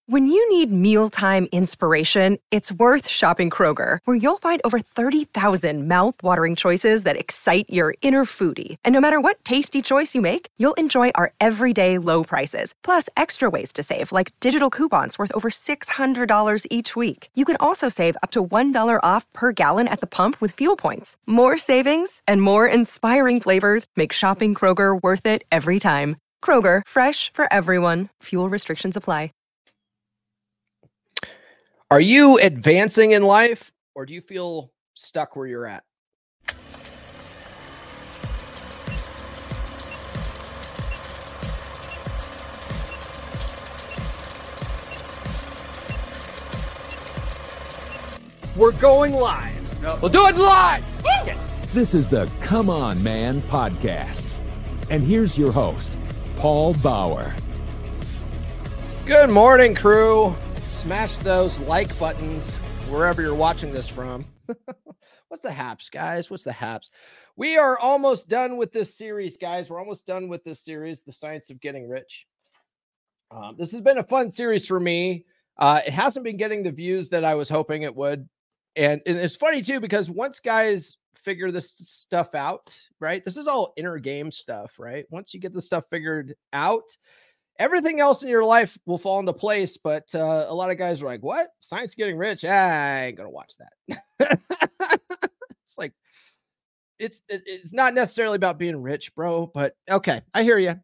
When you need mealtime inspiration, it's worth shopping Kroger, where you'll find over 30,000 mouth-watering choices that excite your inner foodie. And no matter what tasty choice you make, you'll enjoy our everyday low prices, plus extra ways to save, like digital coupons worth over $600 each week. You can also save up to $1 off per gallon at the pump with fuel points. More savings and more inspiring flavors make shopping Kroger worth it every time. Kroger, fresh for everyone. Fuel restrictions apply. Are you advancing in life, or do you feel stuck where you're at? We're going live. We'll do it live. This is the Come On Man podcast. And here's your host, Paul Bauer. Good morning, crew. Smash those like buttons wherever you're watching this from. What's the haps, guys? What's the haps? We are almost done with this series, guys. We're almost done with this series, The Science of Getting Rich. This has been a fun series for me. It hasn't been getting the views that I was hoping it would. And it's funny, too, because once guys figure this stuff out, right? This is all inner game stuff, right? Once you get this stuff figured out, everything else in your life will fall into place, but a lot of guys are like, what? Science Getting Rich? I ain't going to watch that. It's like, it's not necessarily about being rich, bro, but okay. I hear you.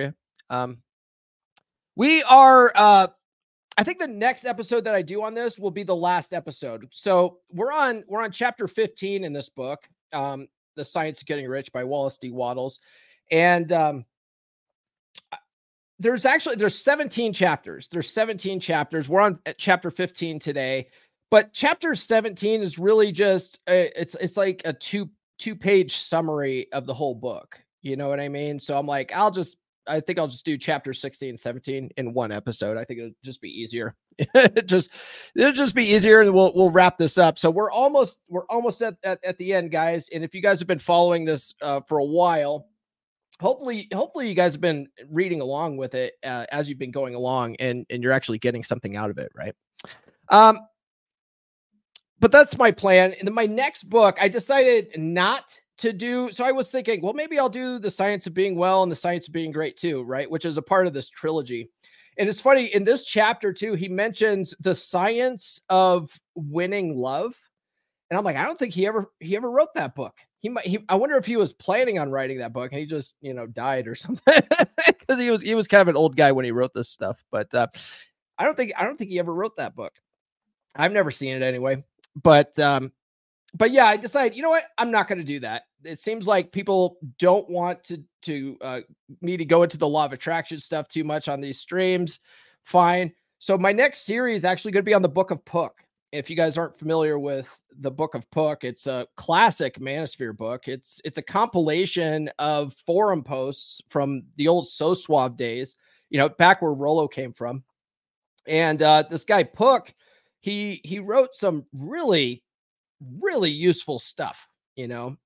We are, I think the next episode that I do on this will be the last episode. So we're on chapter 15 in this book, The Science of Getting Rich by Wallace D. Wattles. And, there's 17 chapters. There's 17 chapters. We're on chapter 15 today, but chapter 17 is really just it's like a two-page summary of the whole book. You know what I mean? So I'm like, I think I'll just do chapter 16 and 17 in one episode. I think it'll just be easier. It'll just be easier, and we'll wrap this up. So we're almost at the end, guys. And if you guys have been following this for a while, hopefully you guys have been reading along with it as you've been going along, and you're actually getting something out of it, right? But that's my plan. And then my next book, I decided not to do. So I was thinking, well, maybe I'll do The Science of Being Well and The Science of Being Great too, right? Which is a part of this trilogy. And it's funny, in this chapter too, he mentions the science of winning love. And I'm like, I don't think he ever wrote that book. I wonder if he was planning on writing that book and he just, died or something, because he was kind of an old guy when he wrote this stuff. But I don't think he ever wrote that book. I've never seen it anyway. But yeah, I decided, you know what? I'm not going to do that. It seems like people don't want to me to go into the law of attraction stuff too much on these streams. Fine. So my next series is actually going to be on the Book of Puck. If you guys aren't familiar with the Book of Puck, it's a classic Manosphere book. It's a compilation of forum posts from the old So Suave days, back where Rollo came from. And this guy Puck, he wrote some really, really useful stuff, and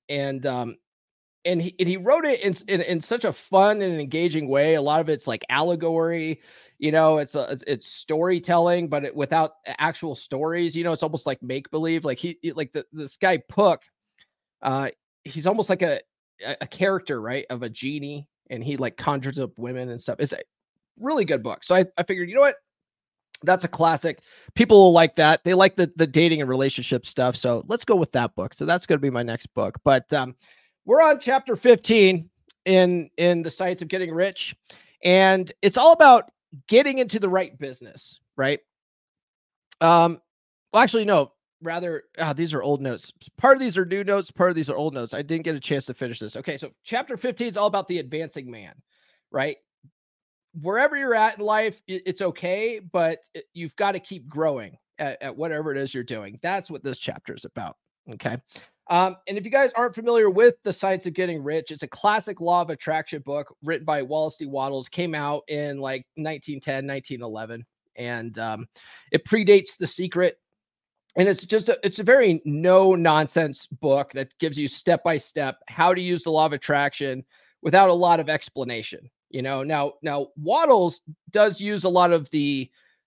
he wrote it in such a fun and engaging way. A lot of it's like allegory. It's storytelling, but without actual stories. It's almost like make believe. Like this guy Puck, he's almost like a character, right, of a genie, and he like conjures up women and stuff. It's a really good book. So I figured, you know what, that's a classic. People will like that. They like the dating and relationship stuff. So let's go with that book. So that's going to be my next book. But we're on chapter 15 in The Science of Getting Rich, and it's all about getting into the right business, right? Well, actually, no, rather, these are old notes. Part of these are new notes. Part of these are old notes. I didn't get a chance to finish this. Okay. So chapter 15 is all about the advancing man, right? Wherever you're at in life, it's okay, but you've got to keep growing at whatever it is you're doing. That's what this chapter is about. Okay. And if you guys aren't familiar with The Science of Getting Rich, it's a classic law of attraction book written by Wallace D. Wattles, came out in like 1910, 1911. And it predates The Secret. And it's a very no nonsense book that gives you step-by-step how to use the law of attraction without a lot of explanation. Now Wattles does use a lot of the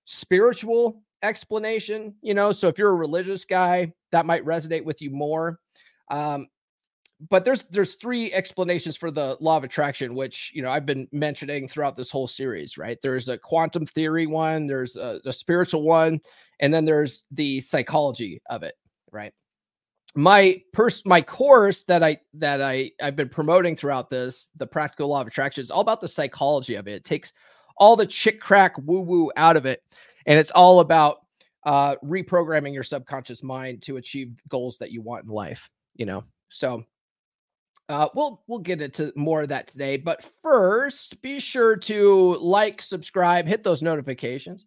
spiritual explanation, so if you're a religious guy, that might resonate with you more. But there's 3 explanations for the law of attraction, which, I've been mentioning throughout this whole series, right? There's a quantum theory one, there's a spiritual one, and then there's the psychology of it, right? My course that I've been promoting throughout this, the Practical Law of Attraction, is all about the psychology of it. It takes all the chick crack woo woo out of it, and it's all about reprogramming your subconscious mind to achieve goals that you want in life. So we'll get into more of that today. But first, be sure to like, subscribe, hit those notifications.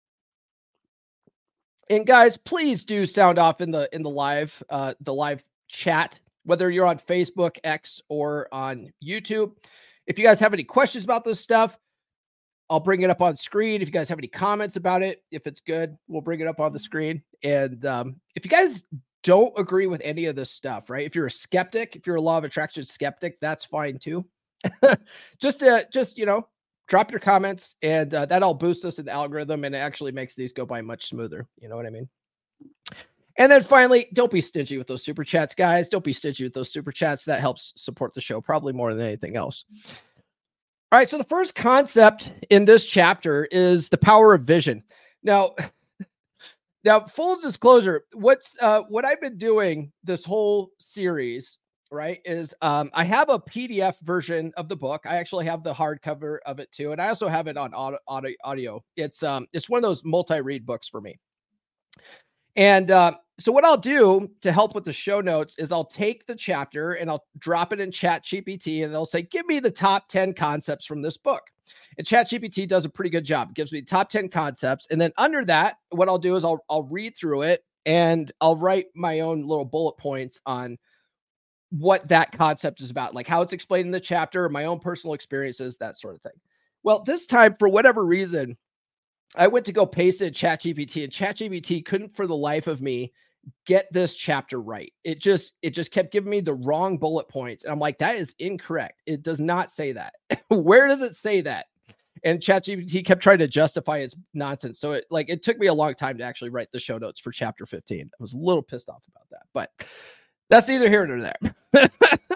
And guys, please do sound off in the live chat, whether you're on Facebook, X, or on YouTube. If you guys have any questions about this stuff, I'll bring it up on screen. If you guys have any comments about it, if it's good, we'll bring it up on the screen. And if you guys don't agree with any of this stuff, right? If you're a skeptic, if you're a law of attraction skeptic, that's fine too. just drop your comments, and that'll boost us in the algorithm, and it actually makes these go by much smoother. You know what I mean? And then finally, don't be stingy with those super chats, guys. Don't be stingy with those super chats. That helps support the show probably more than anything else. All right. So the first concept in this chapter is the power of vision. Now, full disclosure, what I've been doing this whole series, right, is I have a PDF version of the book. I actually have the hardcover of it too, and I also have it on audio. It's one of those multi-read books for me. And so what I'll do to help with the show notes is I'll take the chapter and I'll drop it in ChatGPT, and they'll say, give me the top 10 concepts from this book. And ChatGPT does a pretty good job. It gives me the top 10 concepts. And then under that, what I'll do is I'll read through it, and I'll write my own little bullet points on what that concept is about, like how it's explained in the chapter, my own personal experiences, that sort of thing. Well, this time, for whatever reason, I went to go paste it in ChatGPT, and ChatGPT couldn't for the life of me get this chapter right. It just kept giving me the wrong bullet points. And I'm like, that is incorrect. It does not say that. Where does it say that? And ChatGPT kept trying to justify its nonsense. So it took me a long time to actually write the show notes for chapter 15. I was a little pissed off about that, but that's neither here nor there.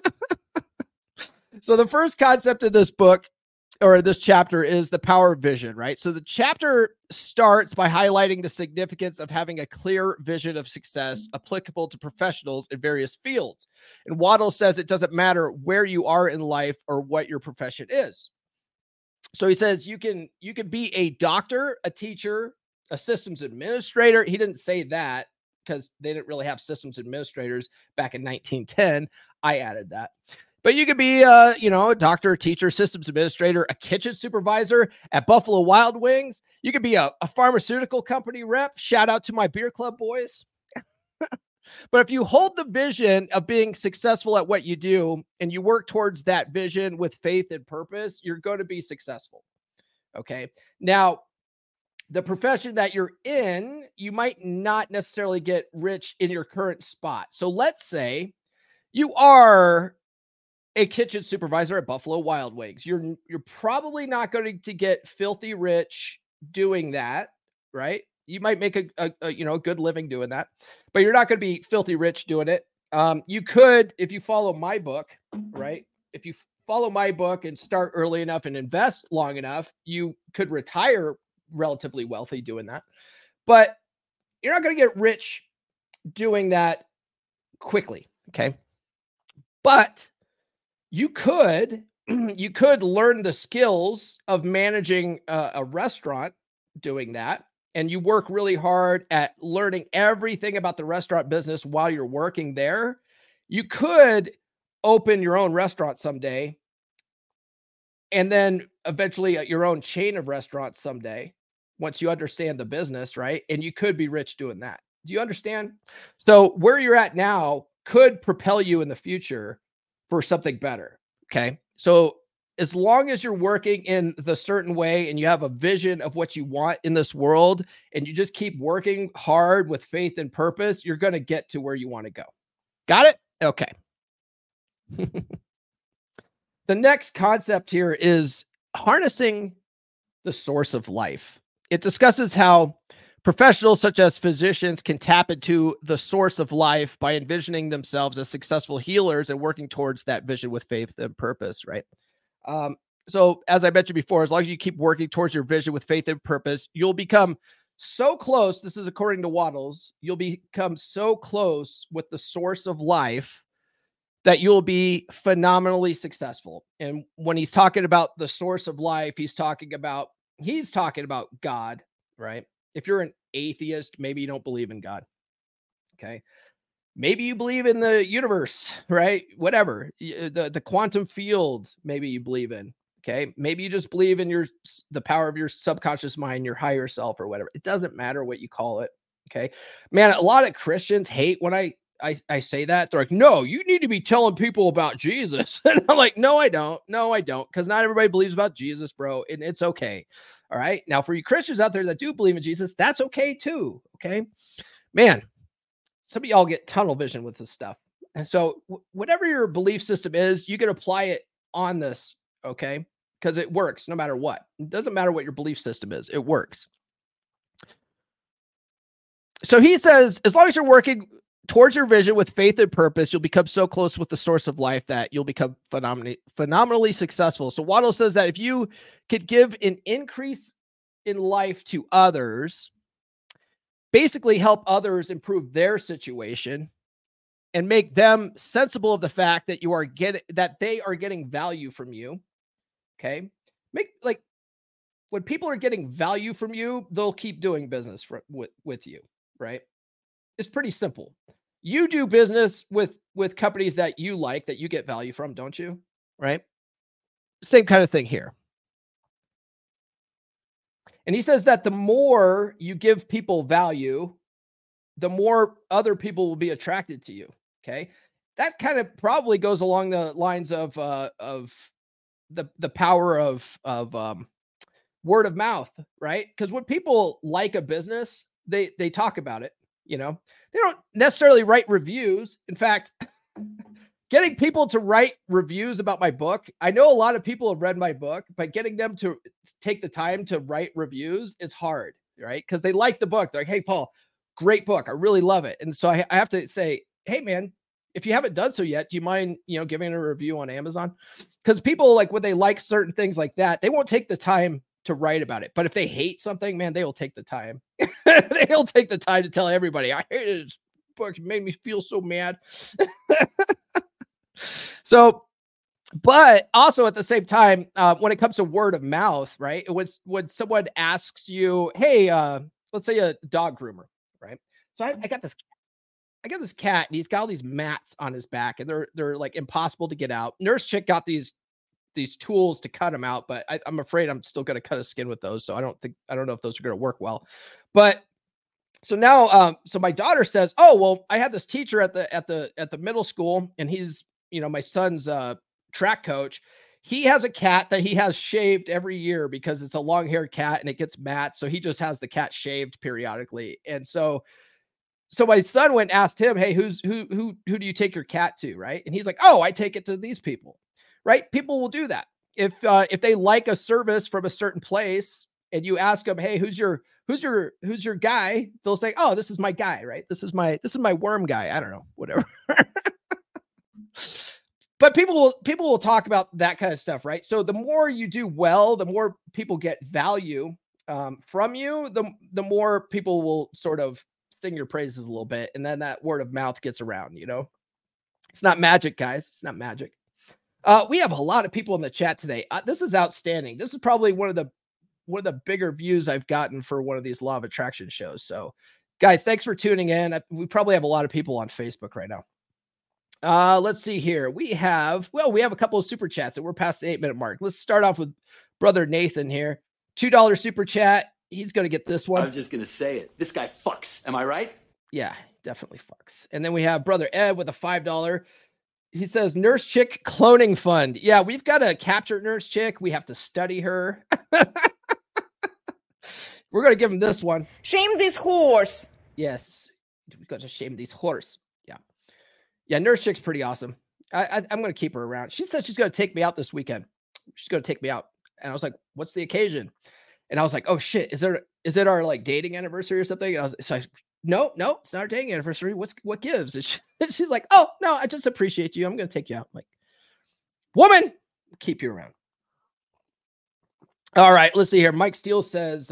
So the first concept of this book, or this chapter, is the power of vision, right? So the chapter starts by highlighting the significance of having a clear vision of success applicable to professionals in various fields. And Waddell says it doesn't matter where you are in life or what your profession is. So he says you can be a doctor, a teacher, a systems administrator. He didn't say that because they didn't really have systems administrators back in 1910. I added that. But you could be, a doctor, a teacher, systems administrator, a kitchen supervisor at Buffalo Wild Wings. You could be a pharmaceutical company rep. Shout out to my beer club boys. But if you hold the vision of being successful at what you do and you work towards that vision with faith and purpose, you're going to be successful. Okay. Now, the profession that you're in, you might not necessarily get rich in your current spot. So let's say you are a kitchen supervisor at Buffalo Wild Wings. You're probably not going to get filthy rich doing that, right? You might make a good living doing that, but you're not going to be filthy rich doing it. You could, if you follow my book, right? If you follow my book and start early enough and invest long enough, you could retire relatively wealthy doing that. But you're not going to get rich doing that quickly, okay? But you could learn the skills of managing a restaurant doing that. And you work really hard at learning everything about the restaurant business while you're working there. You could open your own restaurant someday, and then eventually your own chain of restaurants someday, once you understand the business, right? And you could be rich doing that. Do you understand? So where you're at now could propel you in the future for something better. Okay. So as long as you're working in the certain way and you have a vision of what you want in this world, and you just keep working hard with faith and purpose, you're going to get to where you want to go. Got it? Okay. The next concept here is harnessing the source of life. It discusses how professionals such as physicians can tap into the source of life by envisioning themselves as successful healers and working towards that vision with faith and purpose, right? So as I mentioned before, as long as you keep working towards your vision with faith and purpose, you'll become so close. This is according to Waddles. You'll become so close with the source of life that you'll be phenomenally successful. And when he's talking about the source of life, he's talking about God, right? If you're an atheist, maybe you don't believe in God. Okay. Maybe you believe in the universe, right? Whatever. The quantum field, maybe you believe in. Okay. Maybe you just believe in the power of your subconscious mind, your higher self or whatever. It doesn't matter what you call it. Okay. Man, a lot of Christians hate when I say that. They're like, no, you need to be telling people about Jesus. And I'm like, no, I don't. No, I don't. Because not everybody believes about Jesus, bro. And it's okay. All right. Now, for you Christians out there that do believe in Jesus, that's okay too. Okay. Man, some of y'all get tunnel vision with this stuff. And so whatever your belief system is, you can apply it on this. Okay. Because it works no matter what. It doesn't matter what your belief system is. It works. So he says, as long as you're working towards your vision with faith and purpose, you'll become so close with the source of life that you'll become phenomenally successful. So Waddle says that if you could give an increase in life to others, basically help others improve their situation and make them sensible of the fact that they are getting value from you. Okay. When people are getting value from you, they'll keep doing business with you. Right. It's pretty simple. You do business with companies that you like, that you get value from, don't you? Right? Same kind of thing here. And he says that the more you give people value, the more other people will be attracted to you. Okay. That kind of probably goes along the lines of the power of word of mouth, right? Because when people like a business, they talk about it. You know, they don't necessarily write reviews. In fact, getting people to write reviews about my book, I know a lot of people have read my book, but getting them to take the time to write reviews is hard, right? Because they like the book. They're like, hey, Paul, great book. I really love it. And so I have to say, hey, man, if you haven't done so yet, do you mind, giving a review on Amazon? Because people, like, when they like certain things like that, they won't take the time to write about it. But if they hate something, man, they will take the time. They'll take the time to tell everybody, I hated this book. It made me feel so mad. So, but also at the same time, when it comes to word of mouth, right? When someone asks you, hey, let's say a dog groomer, right? So I got this cat and he's got all these mats on his back and they're like impossible to get out. Nurse Chick got these tools to cut him out, but I'm afraid I'm still going to cut his skin with those. So I don't know if those are going to work well, but so now, so my daughter says, oh, well, I had this teacher at the middle school and he's, my son's track coach. He has a cat that he has shaved every year because it's a long haired cat and it gets mats. So he just has the cat shaved periodically. And so my son went and asked him, hey, who do you take your cat to? Right. And he's like, oh, I take it to these people. Right. People will do that. If they like a service from a certain place and you ask them, hey, who's your guy? They'll say, oh, this is my guy. Right. This is my worm guy. I don't know, whatever. But people will talk about that kind of stuff. Right. So the more you do well, the more people get value from you, the more people will sort of sing your praises a little bit. And then that word of mouth gets around, It's not magic, guys. It's not magic. We have a lot of people in the chat today. This is outstanding. This is probably one of the bigger views I've gotten for one of these Law of Attraction shows. So guys, thanks for tuning in. We probably have a lot of people on Facebook right now. Let's see here. We have a couple of super chats and we're past the 8-minute mark. Let's start off with brother Nathan here. $2 super chat. He's going to get this one. I'm just going to say it. This guy fucks. Am I right? Yeah, definitely fucks. And then we have brother Ed with a $5. He says, Nurse Chick cloning fund. Yeah, we've got to capture Nurse Chick. We have to study her. We're going to give him this one. Shame this horse. Yes, we've got to shame these horse. Yeah, Nurse Chick's pretty awesome. I'm going to keep her around. She said she's going to take me out this weekend. She's going to take me out. And I was like, what's the occasion? And I was like, oh shit, is it our like dating anniversary or something? And I was like, no, it's not our dating anniversary. What gives? And she's like, oh no, I just appreciate you. I'm going to take you out. I'm like, woman, keep you around. All right, let's see here. Mike Steele says,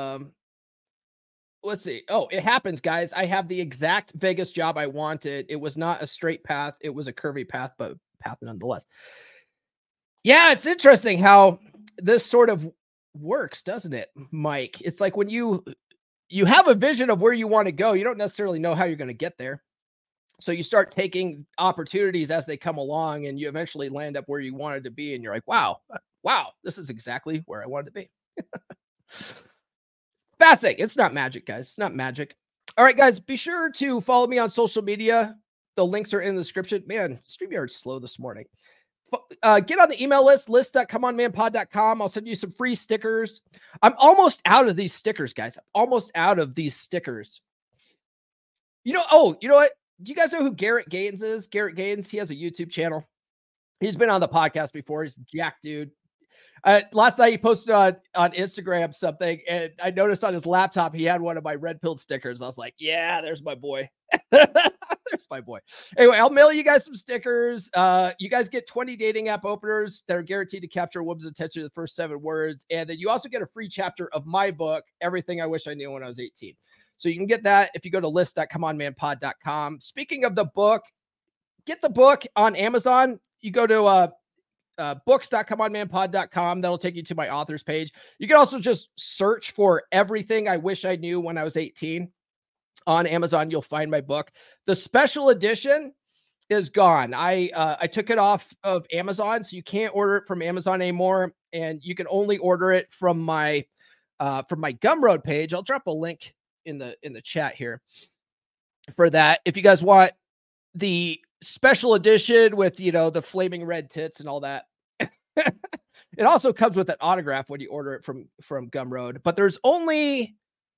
let's see. Oh, it happens, guys. I have the exact Vegas job I wanted. It was not a straight path. It was a curvy path, but path nonetheless. Yeah, it's interesting how this sort of works, doesn't it, Mike? It's like when you have a vision of where you want to go, you don't necessarily know how you're going to get there. So you start taking opportunities as they come along, and you eventually land up where you wanted to be. And you're like, wow, this is exactly where I wanted to be. Fascinating. It's not magic, guys. It's not magic. All right, guys, be sure to follow me on social media. The links are in the description. Man, StreamYard's slow this morning. Get on the email list.comeonmanpod.com. I'll send you some free stickers. I'm almost out of these stickers, guys. I'm almost out of these stickers. You know what? Do you guys know who Garrett Gaines is? Garrett Gaines, he has a YouTube channel. He's been on the podcast before. He's a jack dude. Last night he posted on Instagram something, and I noticed on his laptop he had one of my red pill stickers. I was like, yeah, there's my boy. There's my boy. Anyway, I'll mail you guys some stickers. You guys get 20 dating app openers that are guaranteed to capture a woman's attention in the first 7 words. And then you also get a free chapter of my book, Everything I Wish I Knew When I Was 18. So you can get that if you go to list.comeonmanpod.com. Speaking of the book, get the book on Amazon. You go to books.comeonmanpod.com. That'll take you to my author's page. You can also just search for Everything I Wish I Knew When I Was 18 on Amazon. You'll find my book. The special edition is gone. I took it off of Amazon, so you can't order it from Amazon anymore, and you can only order it from my Gumroad page. I'll drop a link in the chat here for that. If you guys want the special edition with, the flaming red tits and all that. It also comes with an autograph when you order it from Gumroad, but there's only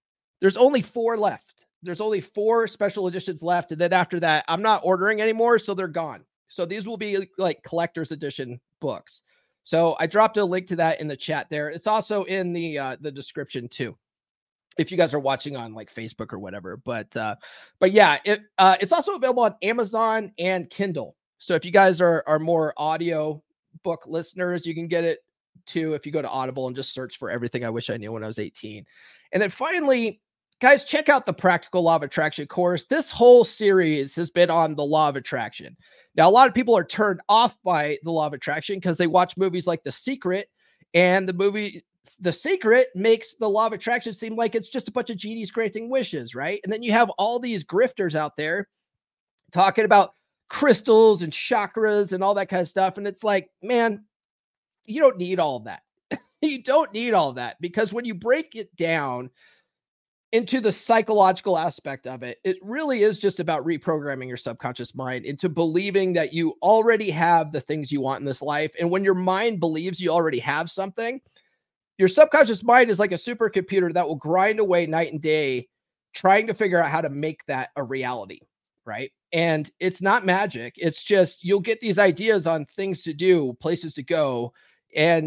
4 left. There's only 4 special editions left. And then after that, I'm not ordering anymore. So they're gone. So these will be like collector's edition books. So I dropped a link to that in the chat there. It's also in the description too, if you guys are watching on like Facebook or whatever. But yeah, it's also available on Amazon and Kindle. So if you guys are more audio book listeners, you can get it too if you go to Audible and just search for Everything I Wish I Knew When I Was 18. And then finally, guys, check out the Practical Law of Attraction course. This whole series has been on the Law of Attraction. Now, a lot of people are turned off by the Law of Attraction because they watch movies like The Secret, and the movie The Secret makes the Law of Attraction seem like it's just a bunch of genies granting wishes, right? And then you have all these grifters out there talking about crystals and chakras and all that kind of stuff. And it's like, man, you don't need all of that. You don't need all of that, because when you break it down into the psychological aspect of it, it really is just about reprogramming your subconscious mind into believing that you already have the things you want in this life. And when your mind believes you already have something, your subconscious mind is like a supercomputer that will grind away night and day trying to figure out how to make that a reality, right? And it's not magic. It's just you'll get these ideas on things to do, places to go, and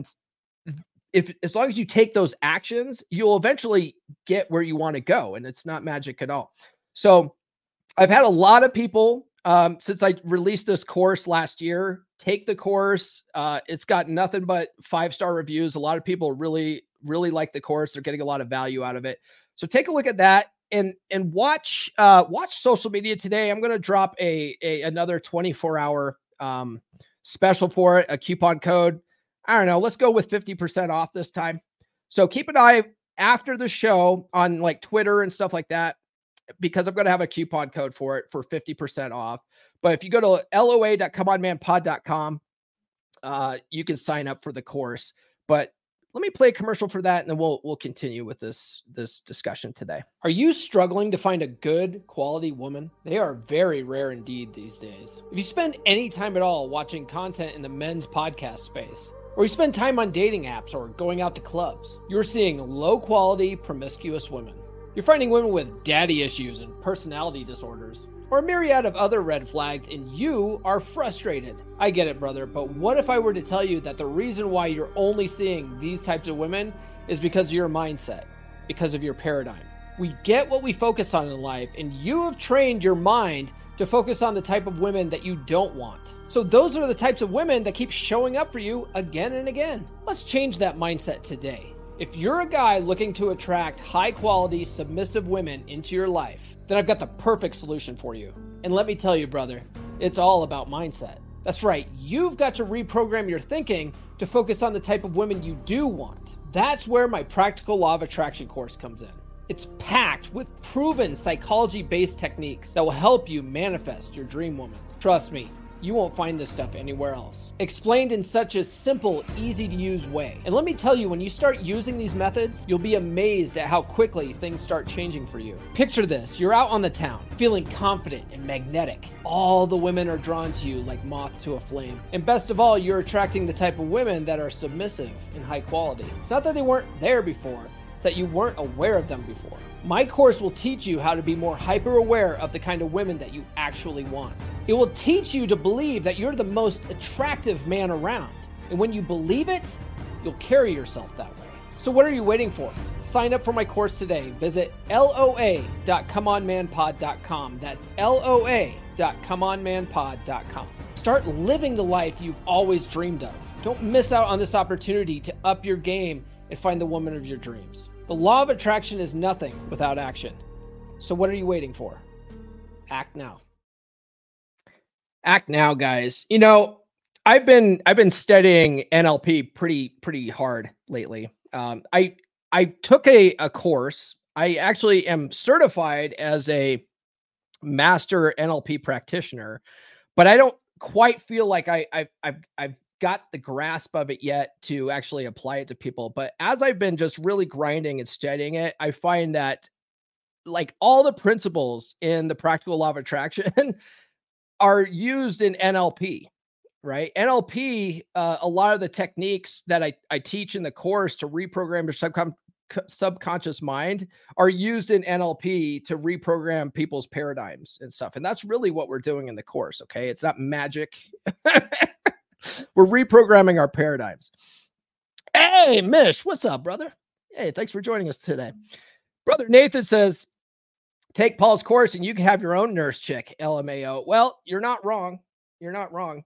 as long as you take those actions, you'll eventually get where you want to go. And it's not magic at all. So I've had a lot of people, since I released this course last year, take the course. It's got nothing but 5-star reviews. A lot of people really, really like the course. They're getting a lot of value out of it. So take a look at that and watch social media today. I'm going to drop another 24-hour special for it, a coupon code. I don't know. Let's go with 50% off this time. So keep an eye after the show on like Twitter and stuff like that, because I'm going to have a coupon code for it for 50% off. But if you go to loa.comeonmanpod.com, you can sign up for the course. But let me play a commercial for that, and then we'll continue with this discussion today. Are you struggling to find a good quality woman? They are very rare indeed these days. If you spend any time at all watching content in the men's podcast space, or you spend time on dating apps or going out to clubs, you're seeing low-quality, promiscuous women. You're finding women with daddy issues and personality disorders, or a myriad of other red flags, and you are frustrated. I get it, brother, but what if I were to tell you that the reason why you're only seeing these types of women is because of your mindset, because of your paradigm. We get what we focus on in life, and you have trained your mind to focus on the type of women that you don't want. So those are the types of women that keep showing up for you again and again. Let's change that mindset today. If you're a guy looking to attract high-quality, submissive women into your life, then I've got the perfect solution for you. And let me tell you, brother, it's all about mindset. That's right, you've got to reprogram your thinking to focus on the type of women you do want. That's where my Practical Law of Attraction course comes in. It's packed with proven psychology-based techniques that will help you manifest your dream woman. Trust me, you won't find this stuff anywhere else. Explained in such a simple, easy-to-use way. And let me tell you, when you start using these methods, you'll be amazed at how quickly things start changing for you. Picture this, you're out on the town, feeling confident and magnetic. All the women are drawn to you like moth to a flame. And best of all, you're attracting the type of women that are submissive and high quality. It's not that they weren't there before, it's that you weren't aware of them before. My course will teach you how to be more hyper-aware of the kind of women that you actually want. It will teach you to believe that you're the most attractive man around. And when you believe it, you'll carry yourself that way. So what are you waiting for? Sign up for my course today. Visit loa.comeonmanpod.com. That's loa.comeonmanpod.com. Start living the life you've always dreamed of. Don't miss out on this opportunity to up your game and find the woman of your dreams. The law of attraction is nothing without action. So what are you waiting for? Act now. Act now, guys. You know, I've been studying NLP pretty hard lately. I took a course. I actually am certified as a master NLP practitioner, but I don't quite feel like I've got the grasp of it yet to actually apply it to people. But as I've been just really grinding and studying it, I find that like all the principles in the Practical Law of Attraction are used in NLP, right? NLP, a lot of the techniques that I teach in the course to reprogram your subconscious mind are used in NLP to reprogram people's paradigms and stuff. And that's really what we're doing in the course. Okay. It's not magic. We're reprogramming our paradigms. Hey, Mish, what's up, brother? Hey, thanks for joining us today. Brother Nathan says, take Paul's course and you can have your own nurse chick, LMAO. Well, you're not wrong. You're not wrong.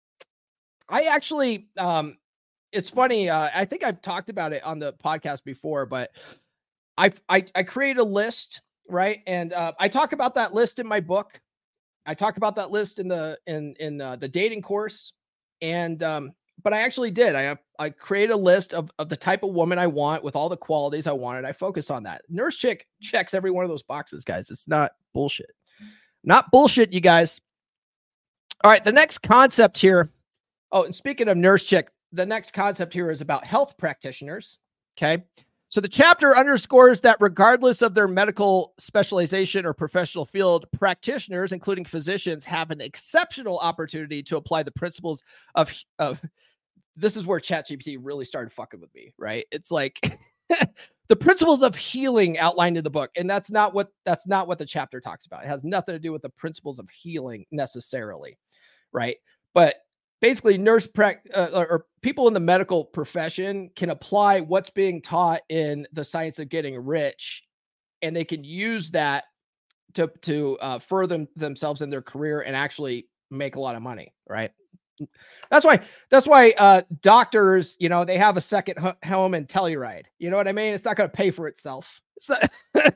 I actually, it's funny. I think I've talked about it on the podcast before, but I create a list, right? And I talk about that list in my book. I talk about that list in the dating course. And, but I actually did. I create a list of the type of woman I want with all the qualities I wanted. I focus on that. Nurse chick checks every one of those boxes, guys. It's not bullshit. Not bullshit, you guys. All right. The next concept here. Oh, and speaking of nurse chick, the next concept here is about health practitioners. Okay. So the chapter underscores that regardless of their medical specialization or professional field, practitioners, including physicians, have an exceptional opportunity to apply the principles of this is where ChatGPT really started fucking with me, right? It's like the principles of healing outlined in the book. And that's not what the chapter talks about. It has nothing to do with the principles of healing necessarily, right? But basically, or people in the medical profession can apply what's being taught in the science of getting rich, and they can use that to further themselves in their career and actually make a lot of money, right? That's why doctors, you know, they have a second home in Telluride. You know what I mean? It's not going to pay for itself. It's not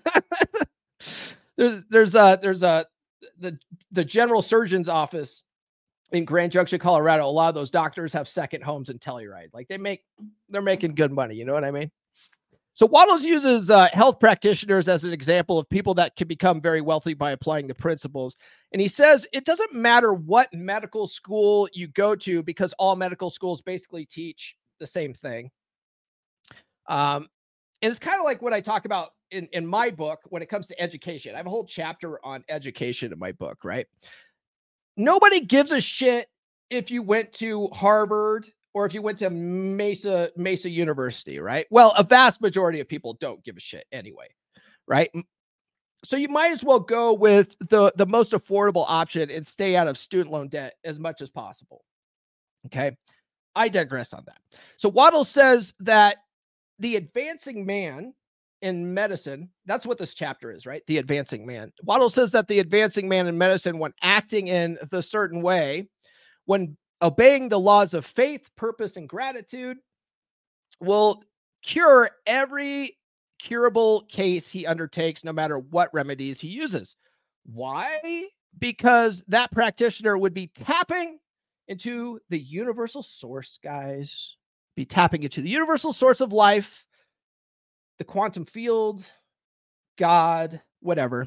there's the general surgeon's office in Grand Junction, Colorado. A lot of those doctors have second homes in Telluride. Like they're making good money. You know what I mean? So Wattles uses health practitioners as an example of people that can become very wealthy by applying the principles. And he says, it doesn't matter what medical school you go to because all medical schools basically teach the same thing. And it's kind of like what I talk about in my book when it comes to education. I have a whole chapter on education in my book, right? Nobody gives a shit if you went to Harvard or if you went to Mesa University, right? Well, a vast majority of people don't give a shit anyway, right? So you might as well go with the most affordable option and stay out of student loan debt as much as possible. Okay. I digress on that. So Waddle says that the advancing man in medicine, that's what this chapter is, right? The advancing man. Waddle says that the advancing man in medicine, when acting in the certain way, when obeying the laws of faith, purpose, and gratitude, will cure every curable case he undertakes, no matter what remedies he uses. Why? Because that practitioner would be tapping into the universal source, guys. Be tapping into the universal source of life, the quantum field, God, whatever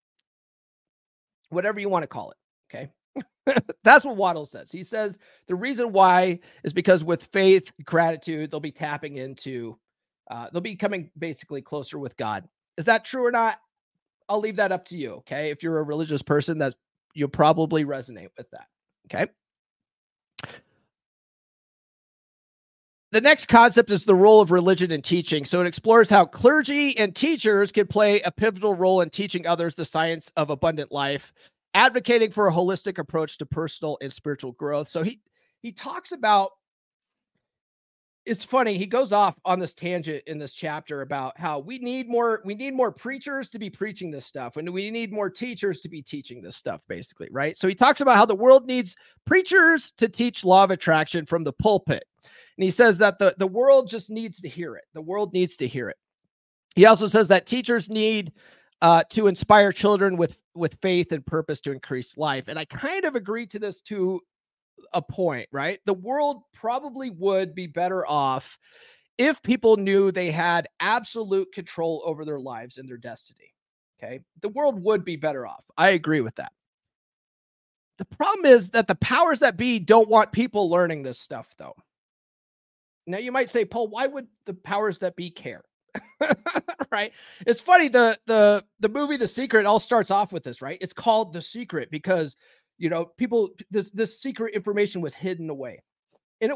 you want to call it. Okay. That's what Waddle says. He says the reason why is because with faith, gratitude, they'll be tapping into, they'll be coming basically closer with God. Is that true or not? I'll leave that up to you. Okay. If you're a religious person, you'll probably resonate with that. Okay. The next concept is the role of religion in teaching. So it explores how clergy and teachers can play a pivotal role in teaching others the science of abundant life, advocating for a holistic approach to personal and spiritual growth. So he talks about, it's funny, he goes off on this tangent in this chapter about how we need more preachers to be preaching this stuff, and we need more teachers to be teaching this stuff, basically, right? So he talks about how the world needs preachers to teach law of attraction from the pulpit. And he says that the world just needs to hear it. The world needs to hear it. He also says that teachers need to inspire children with faith and purpose to increase life. And I kind of agree to this to a point, right? The world probably would be better off if people knew they had absolute control over their lives and their destiny. Okay. The world would be better off. I agree with that. The problem is that the powers that be don't want people learning this stuff, though. Now you might say, Paul, why would the powers that be care? Right? It's funny. The movie The Secret all starts off with this, right? It's called The Secret because, this secret information was hidden away. And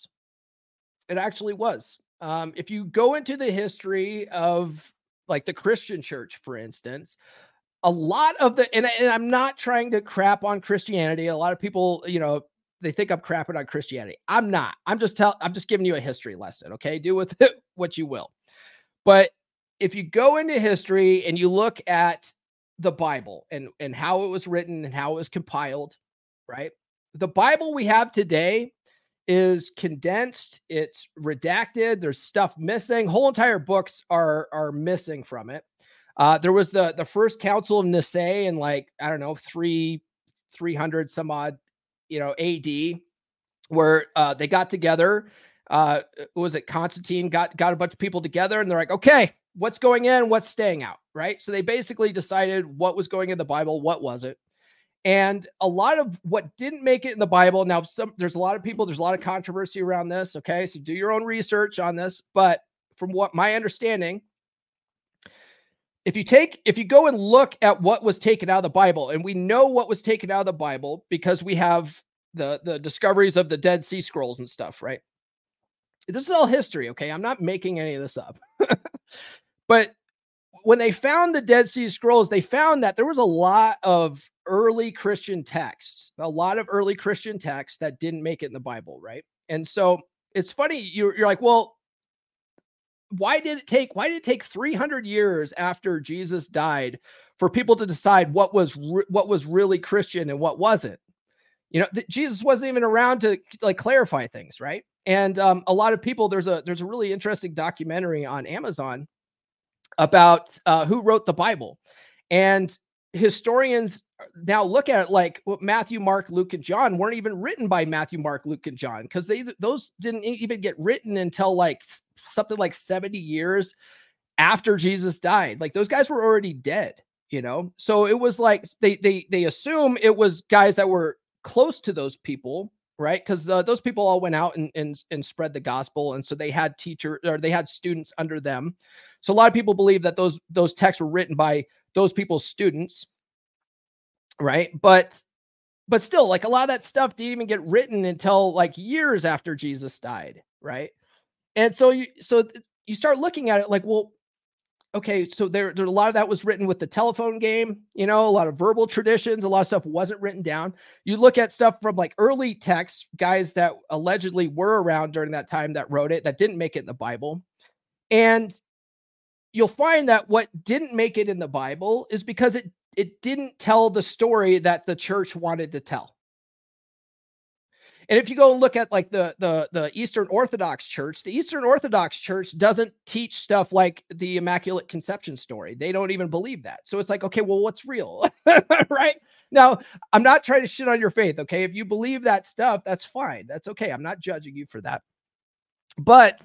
it actually was. If you go into the history of like the Christian church, for instance, a lot of and I'm not trying to crap on Christianity. A lot of people, they think I'm crapping on Christianity. I'm not. I'm just giving you a history lesson. Okay. Do with it what you will. But if you go into history and you look at the Bible and how it was written and how it was compiled, right? The Bible we have today is condensed. It's redacted. There's stuff missing. Whole entire books are missing from it. There was the first Council of Nicaea in 300 some odd, AD, where they got together. Was it Constantine got a bunch of people together and they're like, okay, what's going in, what's staying out, right? So they basically decided what was going in the Bible, what wasn't. And a lot of what didn't make it in the Bible. Now, there's a lot of controversy around this. Okay. So do your own research on this. But from what my understanding, if you go and look at what was taken out of the Bible, and we know what was taken out of the Bible because we have the discoveries of the Dead Sea Scrolls and stuff, right? This is all history, okay? I'm not making any of this up. But when they found the Dead Sea Scrolls, they found that there was a lot of early Christian texts, that didn't make it in the Bible, right? And so it's funny, you're like, well, why did it take 300 years after Jesus died for people to decide what was really Christian and what wasn't? Jesus wasn't even around to clarify things, right? And a lot of people, there's a really interesting documentary on Amazon about who wrote the Bible, and historians now look at it like Matthew, Mark, Luke, and John weren't even written by Matthew, Mark, Luke, and John, because those didn't even get written until something like 70 years after Jesus died. Like those guys were already dead, So it was like they assume it was guys that were close to those people, right? Because those people all went out and spread the gospel, and so they had they had students under them. So a lot of people believe that those texts were written by those people's students, right? But still, like a lot of that stuff didn't even get written until years after Jesus died, right? And so you start looking at it like, well, okay, so there a lot of that was written with the telephone game, a lot of verbal traditions, a lot of stuff wasn't written down. You look at stuff from early texts, guys that allegedly were around during that time that wrote it, that didn't make it in the Bible. And you'll find that what didn't make it in the Bible is because it didn't tell the story that the church wanted to tell. And if you go and look at like the Eastern Orthodox Church, the Eastern Orthodox Church doesn't teach stuff like the Immaculate Conception story. They don't even believe that. So it's like, okay, well, what's real? Right? Now, I'm not trying to shit on your faith, okay? If you believe that stuff, that's fine. That's okay. I'm not judging you for that. But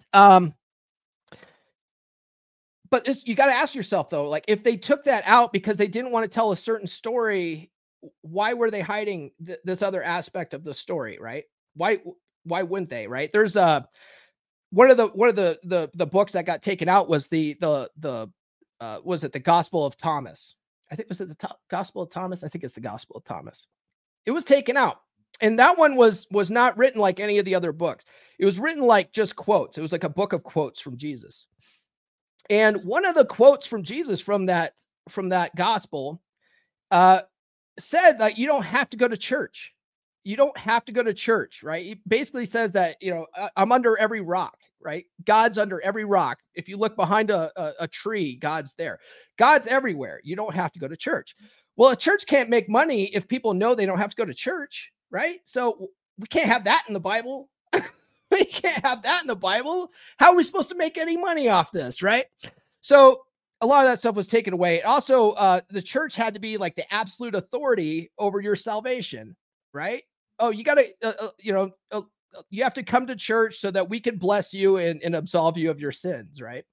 you got to ask yourself, though, like if they took that out because they didn't want to tell a certain story, why were they hiding this other aspect of the story, right? Why wouldn't they, right? There's one of the books that got taken out was was it the Gospel of Thomas? I think was it the Gospel of Thomas? I think it's the Gospel of Thomas. It was taken out. And that one was not written like any of the other books. It was written like just quotes. It was like a book of quotes from Jesus. And one of the quotes from Jesus from that gospel said that you don't have to go to church. You don't have to go to church, right? He basically says that, I'm under every rock, right? God's under every rock. If you look behind a tree, God's there. God's everywhere. You don't have to go to church. Well, a church can't make money if people know they don't have to go to church, right? So we can't have that in the Bible. We can't have that in the Bible. How are we supposed to make any money off this, right? So a lot of that stuff was taken away. Also, the church had to be like the absolute authority over your salvation, right? Oh, you got to, you have to come to church so that we can bless you and absolve you of your sins, right?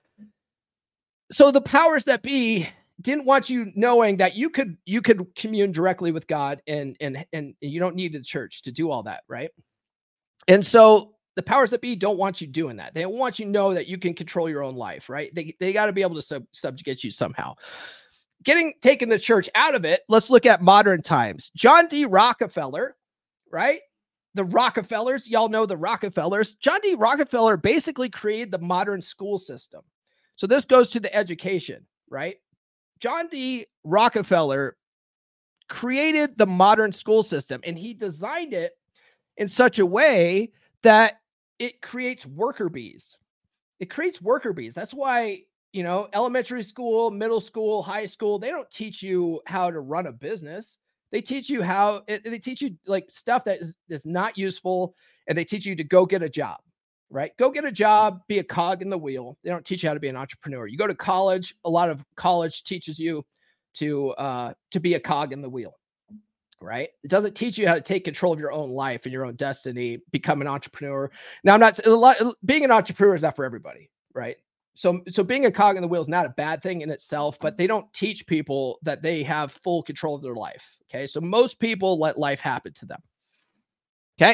So the powers that be didn't want you knowing that you could commune directly with God and you don't need the church to do all that, right? And so the powers that be don't want you doing that. They don't want you to know that you can control your own life, right? They got to be able to subjugate you somehow. Taking the church out of it, let's look at modern times. John D. Rockefeller, right? The Rockefellers, y'all know the Rockefellers. John D. Rockefeller basically created the modern school system. So this goes to the education, right? John D. Rockefeller created the modern school system, and he designed it in such a way that it creates worker bees. It creates worker bees. That's why, elementary school, middle school, high school, they don't teach you how to run a business. They teach you they teach you like stuff that is not useful, and they teach you to go get a job, right? Go get a job, be a cog in the wheel. They don't teach you how to be an entrepreneur. You go to college, a lot of college teaches you to be a cog in the wheel, right? It doesn't teach you how to take control of your own life and your own destiny, become an entrepreneur. Now, being an entrepreneur is not for everybody, right? So being a cog in the wheel is not a bad thing in itself, but they don't teach people that they have full control of their life. Okay. So most people let life happen to them. Okay.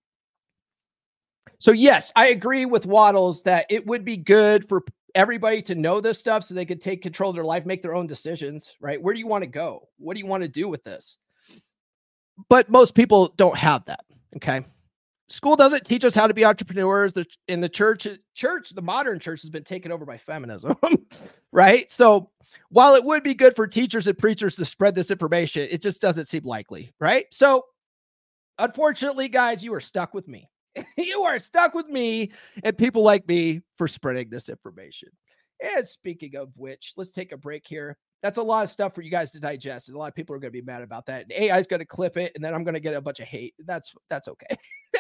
So yes, I agree with Waddles that it would be good for everybody to know this stuff so they could take control of their life, make their own decisions, right? Where do you want to go? What do you want to do with this? But most people don't have that. Okay. School doesn't teach us how to be entrepreneurs. In the church, the modern church has been taken over by feminism, right? So while it would be good for teachers and preachers to spread this information, it just doesn't seem likely, right? So unfortunately, guys, you are stuck with me. You are stuck with me and people like me for spreading this information. And speaking of which, let's take a break here. That's a lot of stuff for you guys to digest. And a lot of people are going to be mad about that. And AI is going to clip it, and then I'm going to get a bunch of hate. That's okay.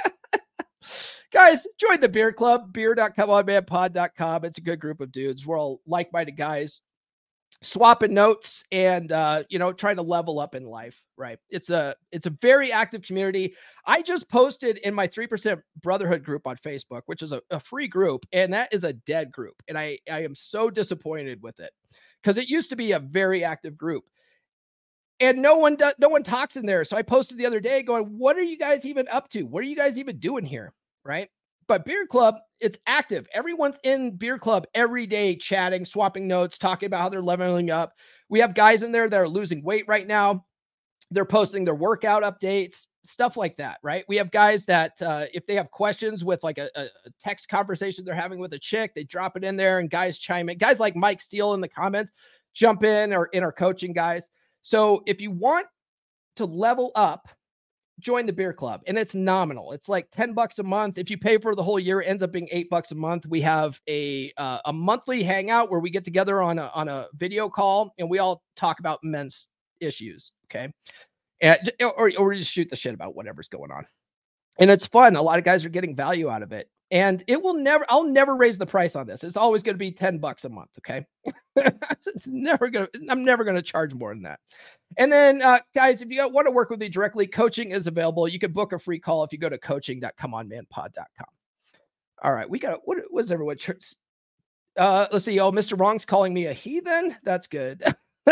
Guys, join the beer club, beer.comeonmanpod.com. It's a good group of dudes. We're all like-minded guys, swapping notes and, trying to level up in life, right? It's a very active community. I just posted in my 3% Brotherhood group on Facebook, which is a free group, and that is a dead group. And I am so disappointed with it because it used to be a very active group. And no one talks in there. So I posted the other day going, what are you guys even up to? What are you guys even doing here? Right. But Beer Club, it's active. Everyone's in Beer Club every day, chatting, swapping notes, talking about how they're leveling up. We have guys in there that are losing weight right now. They're posting their workout updates, stuff like that. Right. We have guys that if they have questions with like a text conversation they're having with a chick, they drop it in there and guys chime in. Guys like Mike Steele in the comments jump in or in our coaching guys. So if you want to level up, join the beer club, and it's nominal. It's like $10 a month. If you pay for the whole year, it ends up being $8 a month. We have a monthly hangout where we get together on a video call and we all talk about men's issues. Okay. And, or just shoot the shit about whatever's going on. And it's fun. A lot of guys are getting value out of it. And I'll never raise the price on this. It's always going to be $10 a month. Okay. I'm never going to charge more than that. And then guys, if you want to work with me directly, coaching is available. You can book a free call if you go to coaching.comeonmanpod.com. All right. We got, what was everyone? Let's see. Oh, Mr. Wrong's calling me a heathen. That's good.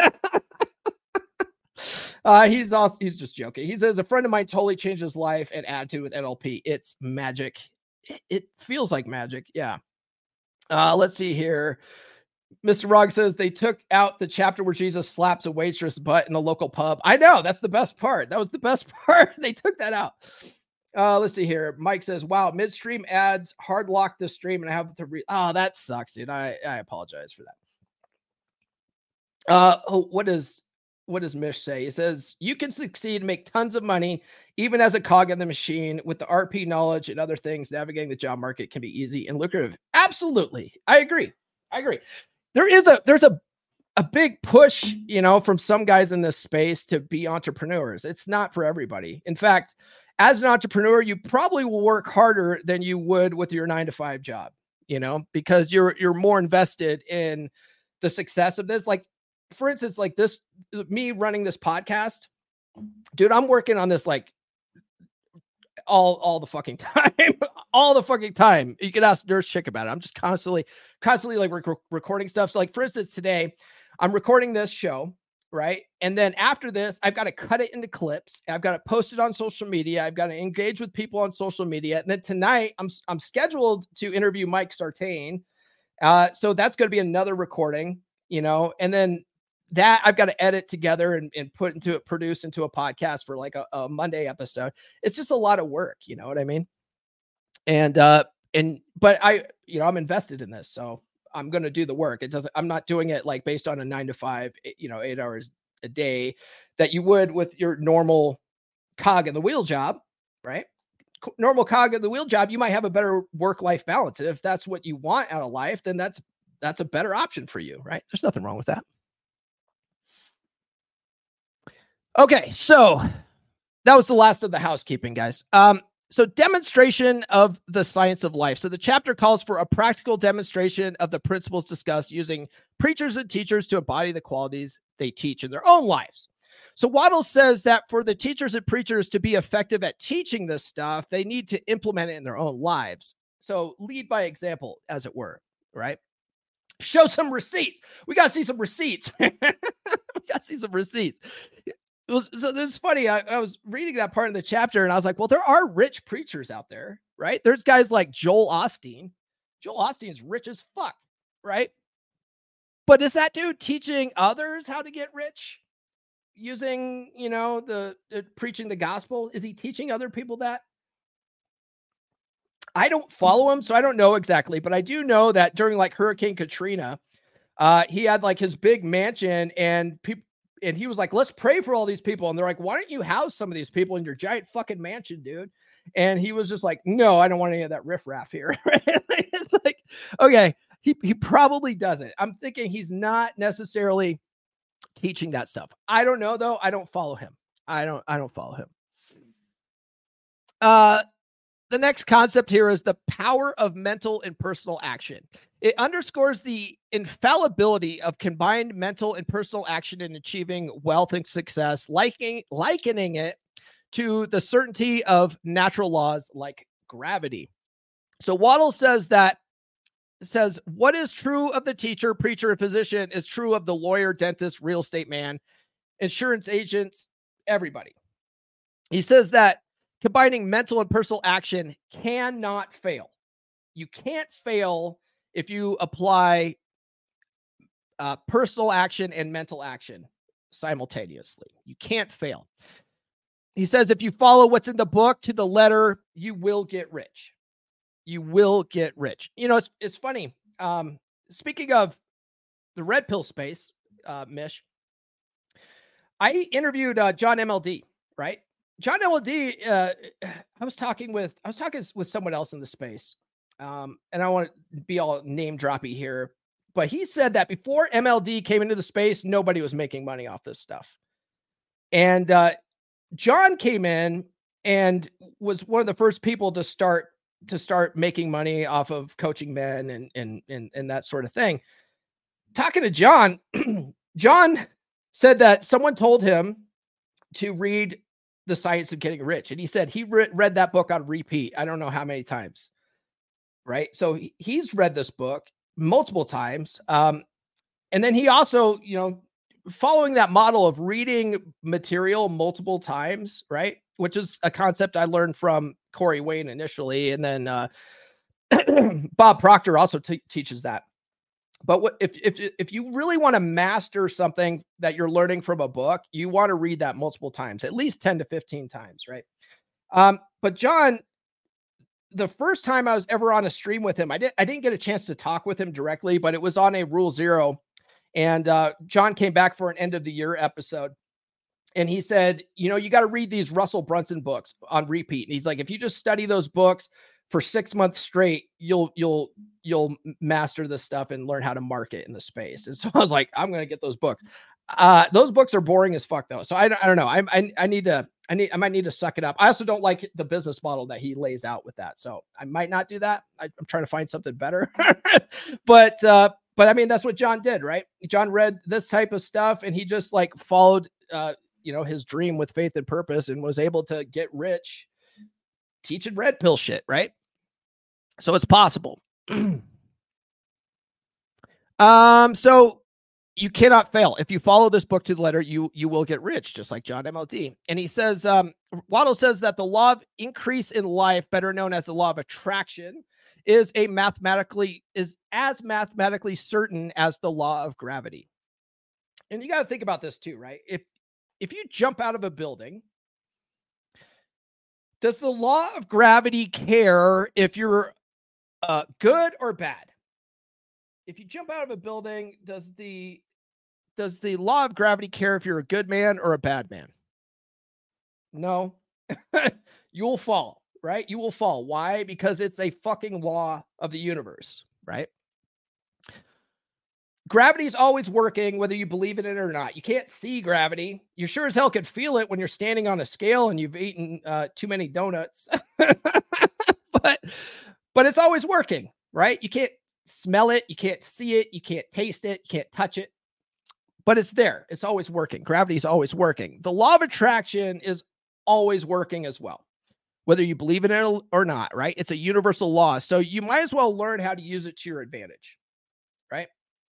He's just joking. He says, a friend of mine totally changed his life and attitude with NLP. It's magic. It feels like magic. Yeah. Let's see here. Mr. Rogg says they took out the chapter where Jesus slaps a waitress butt in a local pub. I know, that's the best part. That was the best part. They took that out. Let's see here. Mike says, wow, midstream ads hard locked the stream and I have to oh, that sucks, dude. I apologize for that. What does Mish say? He says, you can succeed and make tons of money, even as a cog in the machine. With the RP knowledge and other things, navigating the job market can be easy and lucrative. Absolutely. I agree. There's a big push, from some guys in this space to be entrepreneurs. It's not for everybody. In fact, as an entrepreneur, you probably will work harder than you would with your 9-to-5 job, because you're more invested in the success of this. Like, for instance, like this, me running this podcast, dude, I'm working on this like all the fucking time, all the fucking time. You can ask Nurse Chick about it. I'm just constantly like recording stuff. So like, for instance, today I'm recording this show, right? And then after this, I've got to cut it into clips. I've got to post it on social media. I've got to engage with people on social media. And then tonight I'm scheduled to interview Mike Sartain. So that's going to be another recording, and then that I've got to edit together and produce into a podcast for like a Monday episode. It's just a lot of work. You know what I mean? But I'm invested in this, so I'm going to do the work. I'm not doing it like based on a 9-to-5, 8 hours a day that you would with your normal cog in the wheel job, right? Normal cog in the wheel job, you might have a better work-life balance. And if that's what you want out of life, then that's a better option for you, right? There's nothing wrong with that. Okay, so that was the last of the housekeeping, guys. So demonstration of the science of life. So the chapter calls for a practical demonstration of the principles discussed using preachers and teachers to embody the qualities they teach in their own lives. So Waddle says that for the teachers and preachers to be effective at teaching this stuff, they need to implement it in their own lives. So lead by example, as it were, right? Show some receipts. We got to see some receipts. So it's funny. I was reading that part of the chapter and I was like, well, there are rich preachers out there, right? There's guys like Joel Osteen. Joel Osteen's rich as fuck, right? But is that dude teaching others how to get rich using, the preaching the gospel? Is he teaching other people that? I don't follow him, so I don't know exactly, but I do know that during like Hurricane Katrina, he had like his big mansion and people, and he was like, let's pray for all these people. And they're like, why don't you house some of these people in your giant fucking mansion, dude? And he was just like, no, I don't want any of that riffraff here. It's like, okay, he probably doesn't. I'm thinking he's not necessarily teaching that stuff. I don't know though. I don't follow him. I don't follow him. The next concept here is the power of mental and personal action. It underscores the infallibility of combined mental and personal action in achieving wealth and success, likening it to the certainty of natural laws like gravity. So Waddle says what is true of the teacher, preacher, and physician is true of the lawyer, dentist, real estate man, insurance agents, everybody. He says that combining mental and personal action cannot fail. You can't fail if you apply personal action and mental action simultaneously. You can't fail. He says if you follow what's in the book to the letter, you will get rich. You will get rich. It's funny. Speaking of the red pill space, Mish, I interviewed John MLD, right? John LD, I was talking with someone else in the space. And I don't want to be all name droppy here, but he said that before MLD came into the space, nobody was making money off this stuff. And John came in and was one of the first people to start making money off of coaching men and that sort of thing. Talking to John, John said that someone told him to read The Science of Getting Rich. And he said he read that book on repeat. I don't know how many times. Right. So he's read this book multiple times. And then he also, following that model of reading material multiple times, right? Which is a concept I learned from Corey Wayne initially. And then Bob Proctor also teaches that. But if you really want to master something that you're learning from a book, you want to read that multiple times, at least 10 to 15 times, right? But John, the first time I was ever on a stream with him, I didn't get a chance to talk with him directly, but it was on a Rule Zero. And John came back for an end of the year episode. And he said, you got to read these Russell Brunson books on repeat. And he's like, if you just study those books for 6 months straight, you'll master this stuff and learn how to market in the space. And so I was like, I'm going to get those books. Those books are boring as fuck though. So I don't know. I might need to suck it up. I also don't like the business model that he lays out with that. So I might not do that. I'm trying to find something better, but I mean, that's what John did, right? John read this type of stuff and he just like followed, his dream with faith and purpose and was able to get rich teaching red pill shit, right? So it's possible. So you cannot fail. If you follow this book to the letter, you will get rich, just like John MLD. And he says, Waddle says that the law of increase in life, better known as the law of attraction, is as mathematically certain as the law of gravity. And you got to think about this too, right? If you jump out of a building, does the law of gravity care if you're good or bad? If you jump out of a building, does the law of gravity care if you're a good man or a bad man? No. You will fall, right? You will fall. Why? Because it's a fucking law of the universe, right? Gravity is always working, whether you believe in it or not. You can't see gravity. You sure as hell could feel it when you're standing on a scale and you've eaten too many donuts. but it's always working, right? You can't smell it. You can't see it. You can't taste it. You can't touch it. But it's there. It's always working. Gravity is always working. The law of attraction is always working as well, whether you believe in it or not, right? It's a universal law. So you might as well learn how to use it to your advantage, right?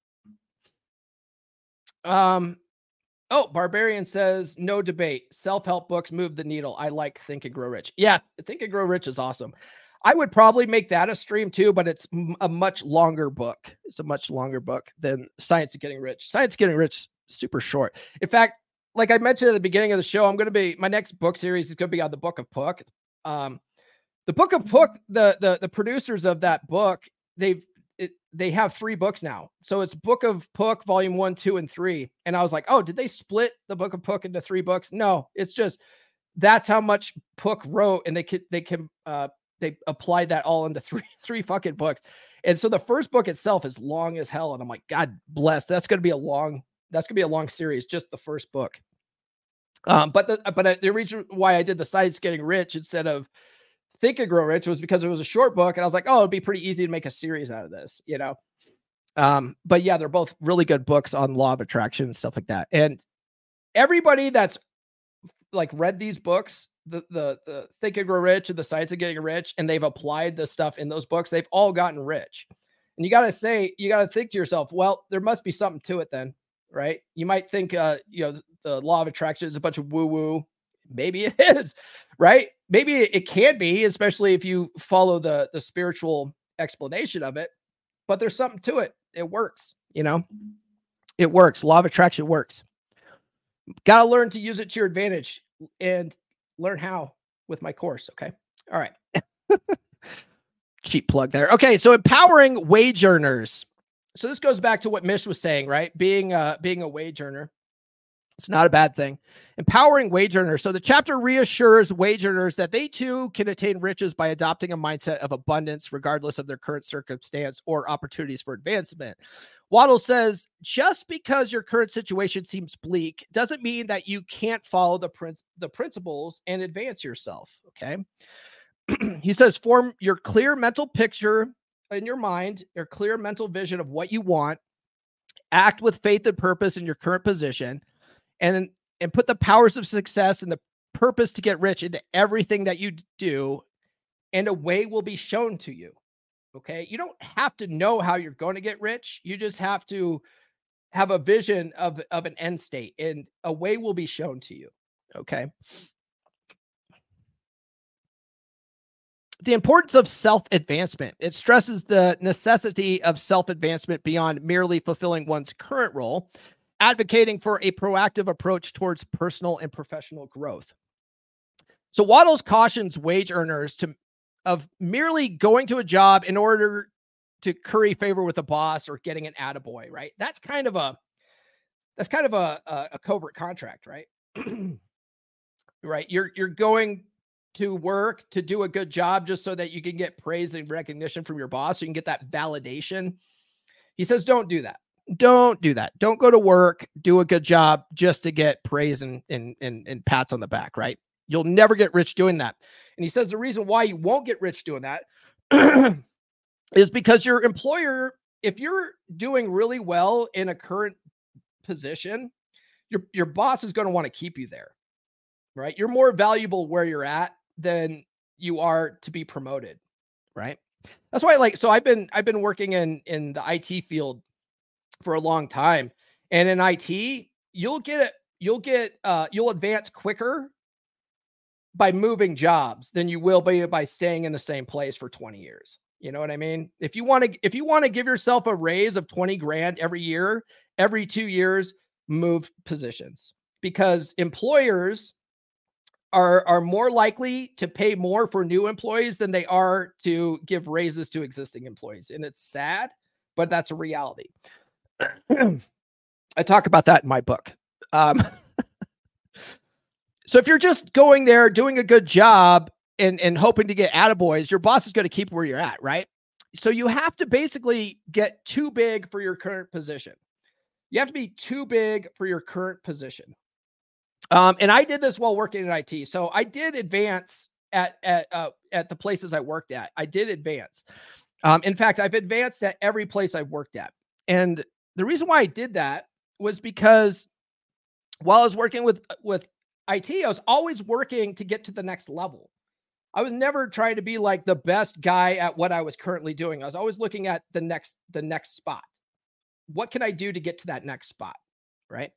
Barbarian says, no debate. Self-help books move the needle. I like Think and Grow Rich. Yeah, Think and Grow Rich is awesome. I would probably make that a stream too, but it's a much longer book. It's a much longer book than Science of Getting Rich. Science of Getting Rich is super short. In fact, like I mentioned at the beginning of the show, my next book series is going to be on the Book of Puck. The Book of Puck, the producers of that book, they have 3 books now. So it's Book of Puck, volume 1, 2, and 3. And I was like, oh, did they split the Book of Puck into 3 books? No, it's just, that's how much Puck wrote. And they applied that all into three fucking books. And so the first book itself is long as hell. And I'm like, God bless, that's going to be a long series, just the first book. But the reason why I did the Science Getting Rich instead of Think and Grow Rich was because it was a short book. And I was like, oh, it'd be pretty easy to make a series out of this, but yeah, they're both really good books on law of attraction and stuff like that. And everybody that's like read these books, the Think and Grow Rich and the Science of Getting Rich, and they've applied the stuff in those books, they've all gotten rich. And you got to think to yourself, well, there must be something to it then, right? You might think, the law of attraction is a bunch of woo-woo. Maybe it is, right? Maybe it can be, especially if you follow the spiritual explanation of it, but there's something to it. It works, it works. Law of attraction works. Got to learn to use it to your advantage and learn how with my course. Okay. All right. Cheap plug there. Okay. So empowering wage earners. So this goes back to what Mish was saying, right? Being a wage earner. It's not a bad thing. Empowering wage earners. So the chapter reassures wage earners that they too can attain riches by adopting a mindset of abundance, regardless of their current circumstance or opportunities for advancement. Waddle says, just because your current situation seems bleak doesn't mean that you can't follow the principles and advance yourself. Okay. He says, form your clear mental picture in your mind, your clear mental vision of what you want, act with faith and purpose in your current position, and put the powers of success and the purpose to get rich into everything that you do, and a way will be shown to you. Okay. You don't have to know how you're going to get rich. You just have to have a vision of an end state, and a way will be shown to you. Okay. The importance of self-advancement. It stresses the necessity of self-advancement beyond merely fulfilling one's current role, advocating for a proactive approach towards personal and professional growth. So Waddles cautions wage earners of merely going to a job in order to curry favor with a boss or getting an attaboy, right? That's kind of a covert contract, right? Right. You're going to work to do a good job just so that you can get praise and recognition from your boss, so you can get that validation. He says, don't do that. Don't do that. Don't go to work, do a good job just to get praise and pats on the back, right? You'll never get rich doing that. And he says the reason why you won't get rich doing that is because your employer, if you're doing really well in a current position, your boss is going to want to keep you there, right? You're more valuable where you're at than you are to be promoted, right? That's why, so I've been working in the IT field for a long time. And in IT, you'll advance quicker by moving jobs than you will be by staying in the same place for 20 years. You know what I mean? If you want to give yourself a raise of 20 grand every year, every 2 years, move positions, because employers are more likely to pay more for new employees than they are to give raises to existing employees. And it's sad, but that's a reality. I talk about that in my book. So if you're just going there, doing a good job and hoping to get attaboys, your boss is going to keep where you're at, right? So you have to basically get too big for your current position. You have to be too big for your current position. And I did this while working in IT. So I did advance at the places I worked at. I did advance. In fact, I've advanced at every place I've worked at. And the reason why I did that was because while I was working with IT, I was always working to get to the next level. I was never trying to be like the best guy at what I was currently doing. I was always looking at the next spot. What can I do to get to that next spot? Right?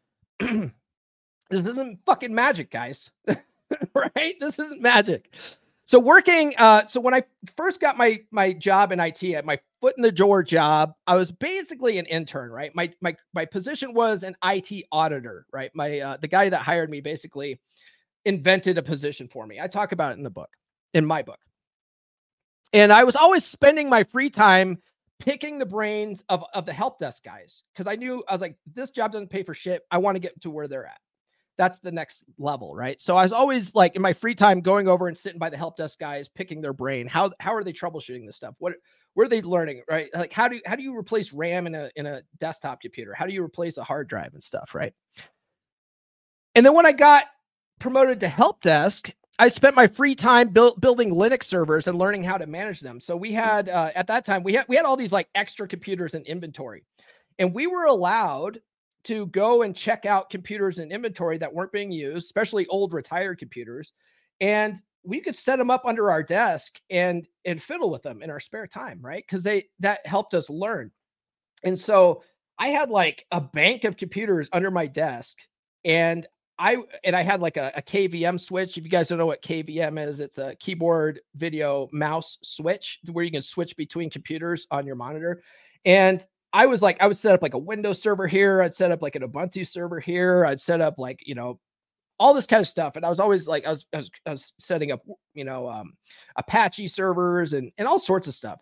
This isn't fucking magic, guys. Right? This isn't magic. So working, so when I first got my job in IT, at my foot in the door job, I was basically an intern, right? My position was an IT auditor, right? The guy that hired me basically invented a position for me. I talk about it in my book. And I was always spending my free time picking the brains of the help desk guys, because I was like, this job doesn't pay for shit. I want to get to where they're at. That's the next level, right? So I was always like in my free time going over and sitting by the help desk guys, picking their brain. How are they troubleshooting this stuff? What are they learning, right? Like how do you replace RAM in a desktop computer? How do you replace a hard drive and stuff, right? And then when I got promoted to help desk, I spent my free time building Linux servers and learning how to manage them. So we had at that time we had all these like extra computers in inventory, and we were allowed to go and check out computers in inventory that weren't being used, especially old retired computers. And we could set them up under our desk and fiddle with them in our spare time, right? Because that helped us learn. And so I had like a bank of computers under my desk, and I had like a KVM switch. If you guys don't know what KVM is, it's a keyboard video mouse switch where you can switch between computers on your monitor. And I would set up like a Windows server here. I'd set up like an Ubuntu server here. I'd set up like, all this kind of stuff. And I was always like, I was setting up, Apache servers and all sorts of stuff.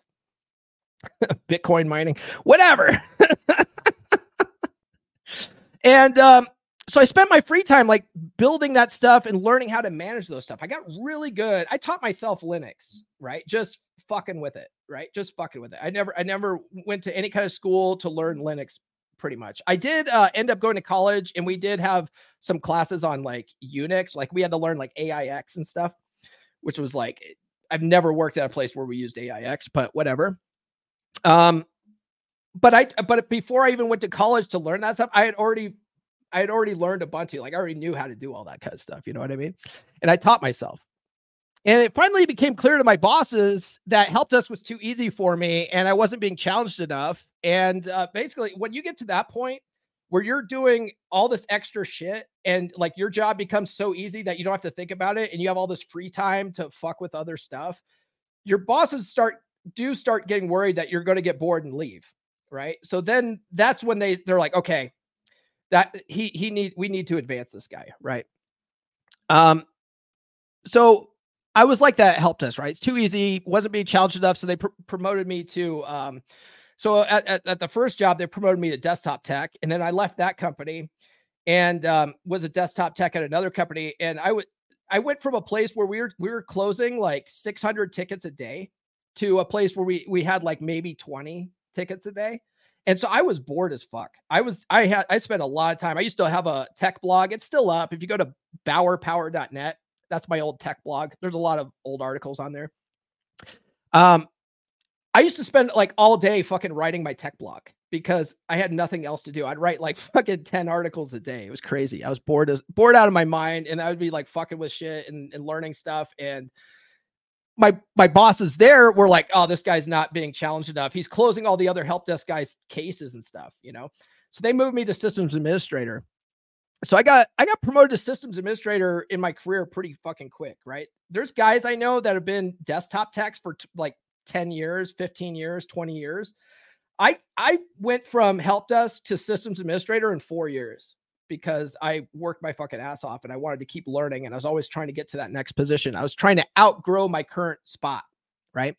Bitcoin mining, whatever. And So I spent my free time like building that stuff and learning how to manage those stuff. I got really good. I taught myself Linux, right? Just fucking with it, right? Just fucking with it. I never went to any kind of school to learn Linux pretty much. I did end up going to college, and we did have some classes on like Unix. Like we had to learn like AIX and stuff, which was like, I've never worked at a place where we used AIX, but whatever. But before I even went to college to learn that stuff, I had already learned Ubuntu. Like I already knew how to do all that kind of stuff. You know what I mean? And I taught myself. And it finally became clear to my bosses that help desk was too easy for me and I wasn't being challenged enough. And basically, when you get to that point where you're doing all this extra shit and like your job becomes so easy that you don't have to think about it and you have all this free time to fuck with other stuff, your bosses start getting worried that you're going to get bored and leave. Right. So then that's when they're like, okay, that we need to advance this guy. Right. So I was like that helped us, right? It's too easy. Wasn't being challenged enough. So they promoted me to, so at the first job, they promoted me to desktop tech. And then I left that company and was a desktop tech at another company. And I went from a place where we were closing like 600 tickets a day to a place where we had like maybe 20 tickets a day. And so I was bored as fuck. I spent a lot of time. I used to have a tech blog. It's still up. If you go to bowerpower.net, that's my old tech blog. There's a lot of old articles on there. I used to spend like all day fucking writing my tech blog because I had nothing else to do. I'd write like fucking 10 articles a day. It was crazy. I was bored out of my mind, and I would be like fucking with shit and learning stuff. And my bosses there were like, oh, this guy's not being challenged enough. He's closing all the other help desk guys' cases and stuff, you know? So they moved me to systems administrator. So I got promoted to systems administrator in my career pretty fucking quick, right? There's guys I know that have been desktop techs for like 10 years, 15 years, 20 years. I went from help desk to systems administrator in 4 years because I worked my fucking ass off and I wanted to keep learning. And I was always trying to get to that next position. I was trying to outgrow my current spot, right?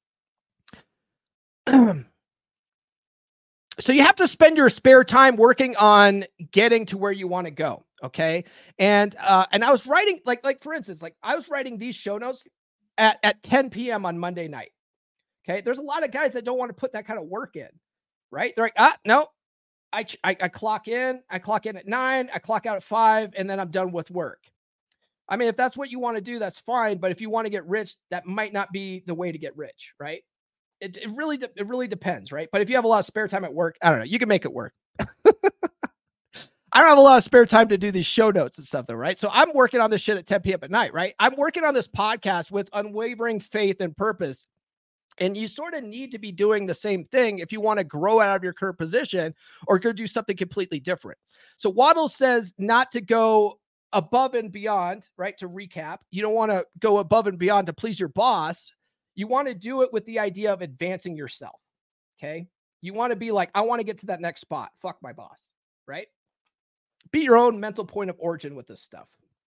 So you have to spend your spare time working on getting to where you want to go. Okay. And I was writing like, for instance, like I was writing these show notes at 10 PM on Monday night. Okay. There's a lot of guys that don't want to put that kind of work in, right? They're like, no, I clock in at 9, I clock out at 5, and then I'm done with work. I mean, if that's what you want to do, that's fine. But if you want to get rich, that might not be the way to get rich, right? It really depends, right? But if you have a lot of spare time at work, I don't know, you can make it work. I don't have a lot of spare time to do these show notes and stuff though, right? So I'm working on this shit at 10 p.m. at night, right? I'm working on this podcast with unwavering faith and purpose. And you sort of need to be doing the same thing if you want to grow out of your current position or go do something completely different. So Waddle says not to go above and beyond, right? To recap, you don't want to go above and beyond to please your boss. You want to do it with the idea of advancing yourself. Okay. You want to be like, I want to get to that next spot. Fuck my boss, right? Be your own mental point of origin with this stuff.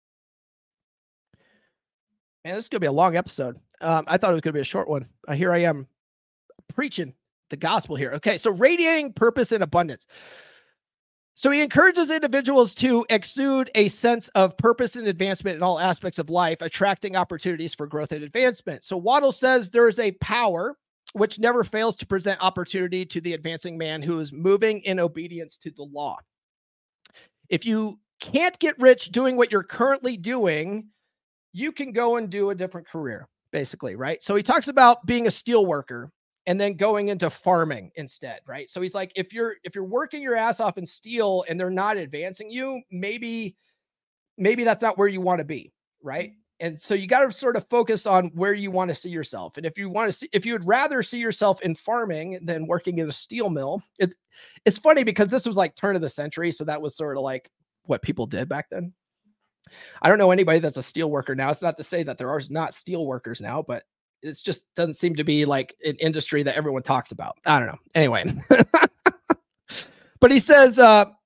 Man, this is going to be a long episode. I thought it was going to be a short one. Here I am preaching the gospel here. Okay. So radiating purpose and abundance. So he encourages individuals to exude a sense of purpose and advancement in all aspects of life, attracting opportunities for growth and advancement. So Waddle says there is a power which never fails to present opportunity to the advancing man who is moving in obedience to the law. If you can't get rich doing what you're currently doing, you can go and do a different career, basically, right? So he talks about being a steel worker and then going into farming instead, right? So he's like, if you're working your ass off in steel and they're not advancing you, maybe that's not where you want to be, right? And so you got to sort of focus on where you want to see yourself. And if you would rather see yourself in farming than working in a steel mill, it's funny because this was like turn of the century, so that was sort of like what people did back then. I don't know anybody that's a steel worker now. It's not to say that there are not steel workers now, but it just doesn't seem to be like an industry that everyone talks about. I don't know. Anyway, but he says,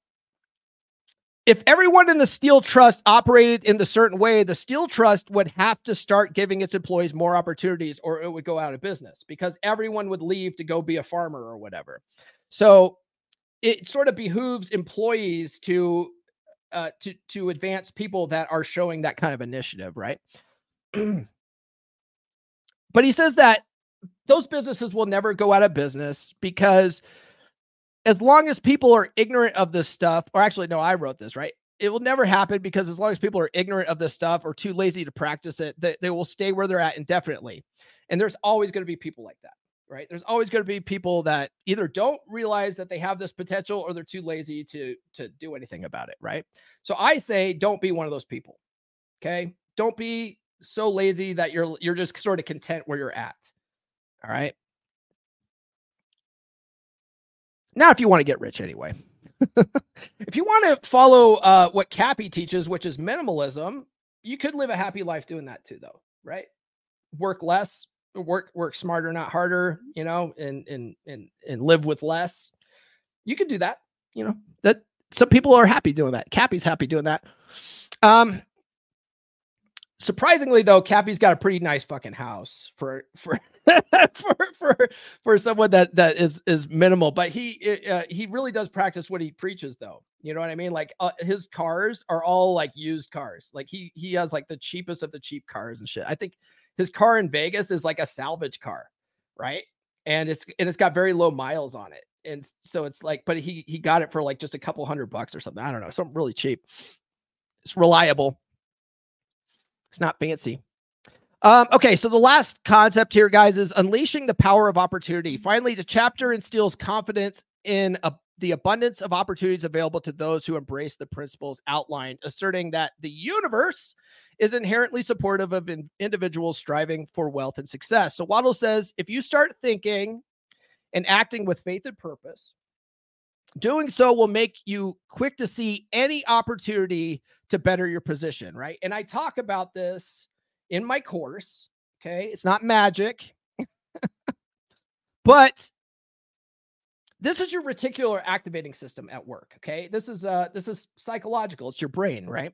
if everyone in the steel trust operated in the certain way, the steel trust would have to start giving its employees more opportunities or it would go out of business because everyone would leave to go be a farmer or whatever. So it sort of behooves employees to to advance people that are showing that kind of initiative, right? But he says that those businesses will never go out of business because as long as people are ignorant of this stuff, or actually, no, I wrote this, right? It will never happen because as long as people are ignorant of this stuff or too lazy to practice it, they will stay where they're at indefinitely. And there's always going to be people like that, right? There's always going to be people that either don't realize that they have this potential or they're too lazy to do anything about it, right? So I say, don't be one of those people. Okay. Don't be so lazy that you're just sort of content where you're at. All right. Now, if you want to get rich anyway, if you want to follow what Cappy teaches, which is minimalism, you could live a happy life doing that too, though, right? Work less, work smarter, not harder, you know, and live with less. You could do that, you know, that some people are happy doing that. Cappy's happy doing that. Surprisingly, though, Cappy's got a pretty nice fucking house for someone that is minimal, but he really does practice what he preaches, though. You know what I mean? Like his cars are all like used cars. Like he has like the cheapest of the cheap cars and shit. I think his car in Vegas is like a salvage car, right? And it's got very low miles on it, and so it's like, but he got it for like just a couple $100 or something. I don't know, something really cheap. It's reliable. It's not fancy. Okay, so the last concept here, guys, is unleashing the power of opportunity. Finally, the chapter instills confidence in the abundance of opportunities available to those who embrace the principles outlined, asserting that the universe is inherently supportive of individuals striving for wealth and success. So Waddle says, if you start thinking and acting with faith and purpose, doing so will make you quick to see any opportunity to better your position, right? And I talk about this in my course, okay? It's not magic, but this is your reticular activating system at work, okay? This is psychological. It's your brain, right?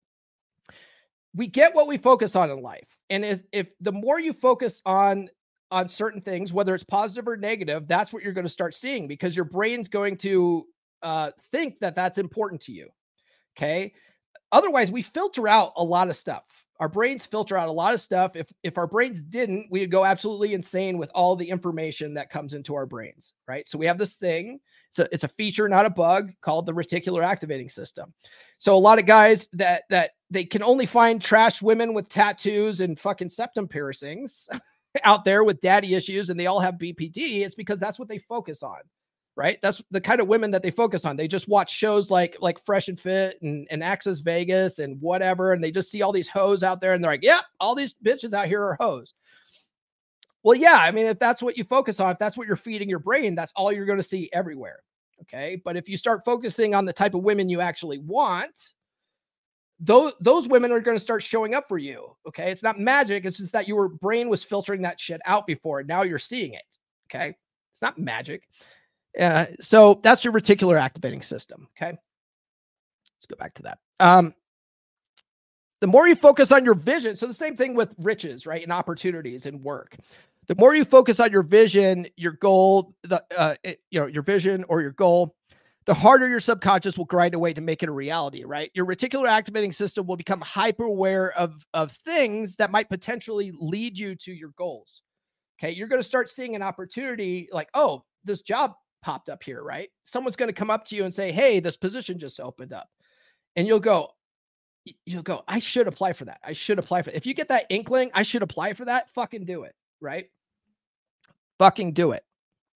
We get what we focus on in life. And if the more you focus on certain things, whether it's positive or negative, that's what you're going to start seeing because your brain's going to think that that's important to you. Okay. Otherwise, we filter out a lot of stuff. Our brains filter out a lot of stuff. If our brains didn't, we would go absolutely insane with all the information that comes into our brains, right? So we have this thing. It's a feature, not a bug, called the reticular activating system. So a lot of guys that they can only find trash women with tattoos and fucking septum piercings out there with daddy issues, and they all have BPD. It's because that's what they focus on, right? That's the kind of women that they focus on. They just watch shows like Fresh and Fit and Access Vegas and whatever, and they just see all these hoes out there, and they're like, yeah, all these bitches out here are hoes. Well, yeah, I mean, if that's what you focus on, if that's what you're feeding your brain, that's all you're going to see everywhere, okay? But if you start focusing on the type of women you actually want, those women are going to start showing up for you. Okay. It's not magic. It's just that your brain was filtering that shit out before. And now you're seeing it. Okay. It's not magic. So that's your reticular activating system. Okay. Let's go back to that. The more you focus on your vision. So the same thing with riches, right? And opportunities and work. The more you focus on your vision, your goal, your vision or your goal, the harder your subconscious will grind away to make it a reality, right? Your reticular activating system will become hyper aware of things that might potentially lead you to your goals. Okay. You're going to start seeing an opportunity like, oh, this job popped up here, right? Someone's going to come up to you and say, hey, this position just opened up. And you'll go, I should apply for that. I should apply for it. If you get that inkling, I should apply for that, fucking do it, right? Fucking do it.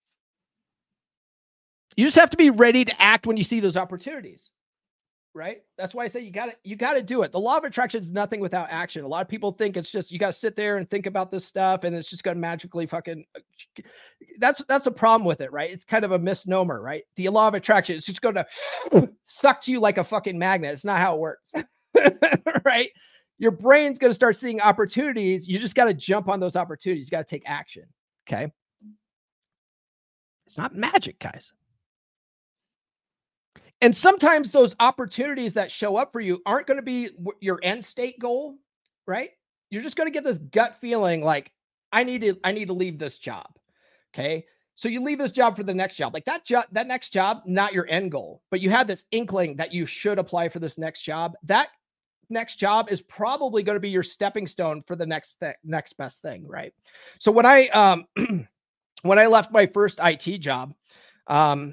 You just have to be ready to act when you see those opportunities, right? That's why I say you got to do it. The law of attraction is nothing without action. A lot of people think it's just, you got to sit there and think about this stuff and it's just going to magically fucking, that's a problem with it, right? It's kind of a misnomer, right? The law of attraction is just going to suck to you like a fucking magnet. It's not how it works, right? Your brain's going to start seeing opportunities. You just got to jump on those opportunities. You got to take action. Okay. It's not magic, guys. And sometimes those opportunities that show up for you aren't going to be your end state goal, right? You're just going to get this gut feeling like, I need to leave this job. Okay. So you leave this job for the next job. Like that next job, not your end goal, but you had this inkling that you should apply for this next job. That next job is probably going to be your stepping stone for the next best thing, right? So when I when I left my first IT job, man,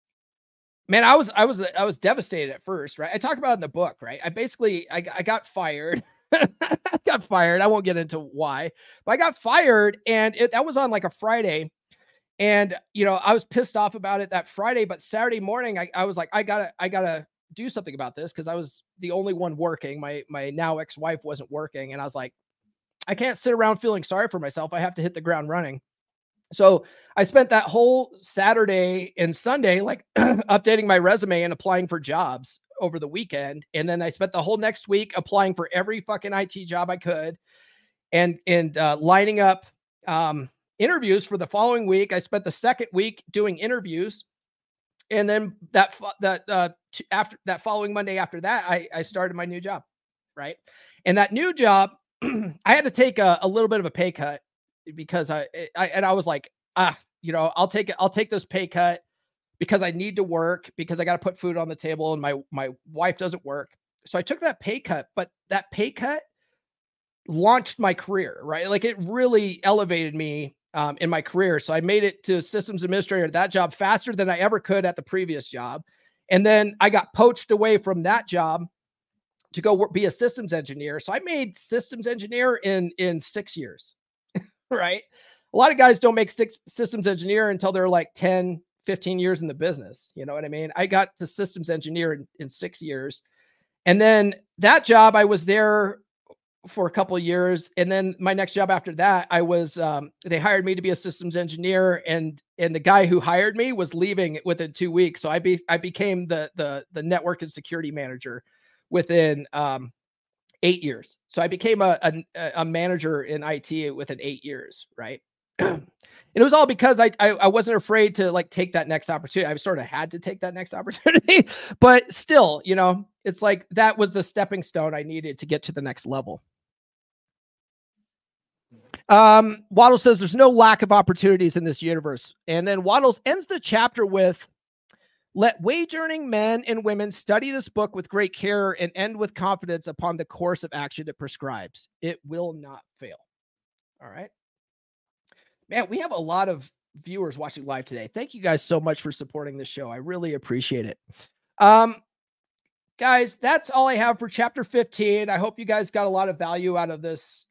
I was devastated at first, right? I talk about it in the book, right? I got fired. I got fired. I won't get into why, but I got fired, and that was on like a Friday. And, I was pissed off about it that Friday, but Saturday morning, I was like, I gotta do something about this, because I was the only one working. My now ex-wife wasn't working. And I was like, I can't sit around feeling sorry for myself. I have to hit the ground running. So I spent that whole Saturday and Sunday, like updating my resume and applying for jobs over the weekend. And then I spent the whole next week applying for every fucking IT job I could, and lining up, interviews for the following week. I spent the second week doing interviews. And then after that following Monday after that, I started my new job. Right. And that new job, I had to take a little bit of a pay cut, because I was like, I'll take this pay cut because I need to work, because I got to put food on the table, and my wife doesn't work. So I took that pay cut, but that pay cut launched my career, right? Like, it really elevated me in my career. So I made it to systems administrator at that job faster than I ever could at the previous job. And then I got poached away from that job to go be a systems engineer. So I made systems engineer in 6 years, right? A lot of guys don't make systems engineer until they're like 10, 15 years in the business. You know what I mean? I got to systems engineer in 6 years. And then that job, I was there for a couple of years. And then my next job after that, I was, they hired me to be a systems engineer, and the guy who hired me was leaving within 2 weeks. So I became the network and security manager within 8 years. So I became a manager in IT within 8 years. Right. And it was all because I wasn't afraid to like take that next opportunity. I sort of had to take that next opportunity, but still, it's like that was the stepping stone I needed to get to the next level. Waddle says there's no lack of opportunities in this universe. And then Waddles ends the chapter with, let wage earning men and women study this book with great care and end with confidence upon the course of action it prescribes. It will not fail. All right. Man, we have a lot of viewers watching live today. Thank you guys so much for supporting this show. I really appreciate it. Guys, that's all I have for chapter 15. I hope you guys got a lot of value out of this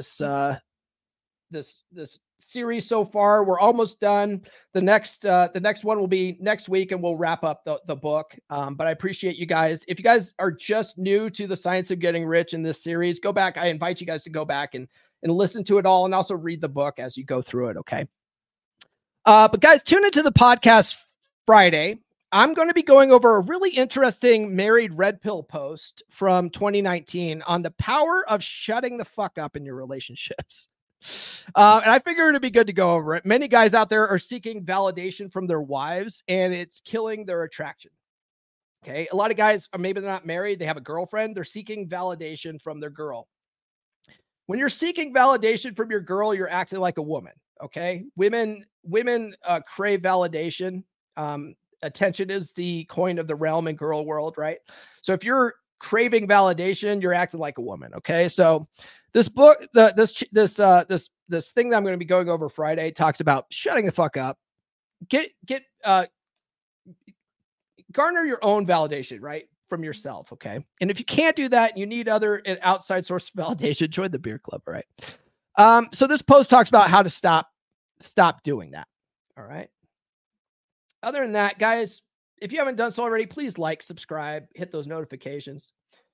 this series so far. We're almost done. The next one will be next week, and we'll wrap up the book. But I appreciate you guys. If you guys are just new to the Science of Getting Rich in this series, go back. I invite you guys to go back and listen to it all, and also read the book as you go through it. Okay. But guys, tune into the podcast Friday. I'm going to be going over a really interesting Married Red Pill post from 2019 on the power of shutting the fuck up in your relationships. And I figured it'd be good to go over it. Many guys out there are seeking validation from their wives, and it's killing their attraction. Okay. A lot of guys are, maybe they're not married. They have a girlfriend. They're seeking validation from their girl. When you're seeking validation from your girl, you're acting like a woman. Okay. Women crave validation. Attention is the coin of the realm in girl world, right? So if you're craving validation, you're acting like a woman. Okay. So this book, this thing that I'm going to be going over Friday talks about shutting the fuck up. Garner your own validation, right? From yourself. Okay. And if you can't do that, you need an outside source of validation, join the beer club. All right. So this post talks about how to stop doing that. All right. Other than that, guys, if you haven't done so already, please like, subscribe, hit those notifications.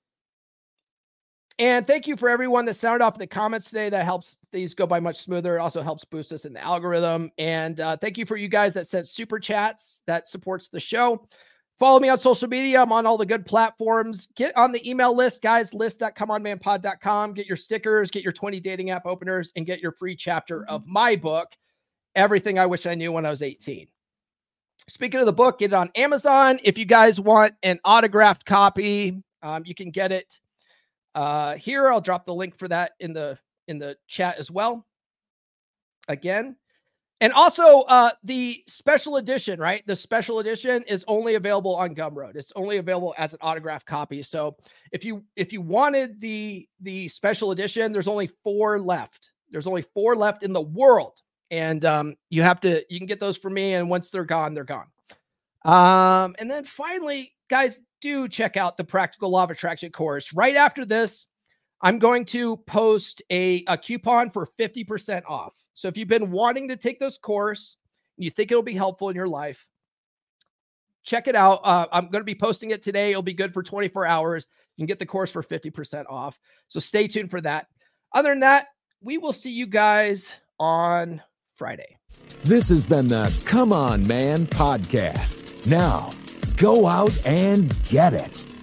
And thank you for everyone that sounded off in the comments today. That helps these go by much smoother. It also helps boost us in the algorithm. And thank you for you guys that sent super chats. That supports the show. Follow me on social media. I'm on all the good platforms. Get on the email list, guys. list.comeonmanpod.com. Get your stickers, get your 20 dating app openers, and get your free chapter of my book, Everything I Wish I Knew When I Was 18. Speaking of the book, get it on Amazon. If you guys want an autographed copy, you can get it here. I'll drop the link for that in the chat as well. Again, And also the special edition, right? The special edition is only available on Gumroad. It's only available as an autographed copy. So if you wanted the special edition, there's only 4 left. There's only 4 left in the world. And you can get those from me. And once they're gone, they're gone. And then finally, guys, do check out the Practical Law of Attraction course. Right after this, I'm going to post a coupon for 50% off. So if you've been wanting to take this course and you think it'll be helpful in your life, check it out. I'm going to be posting it today. It'll be good for 24 hours. You can get the course for 50% off. So stay tuned for that. Other than that, we will see you guys on Friday. This has been the Come On Man podcast. Now, go out and get it.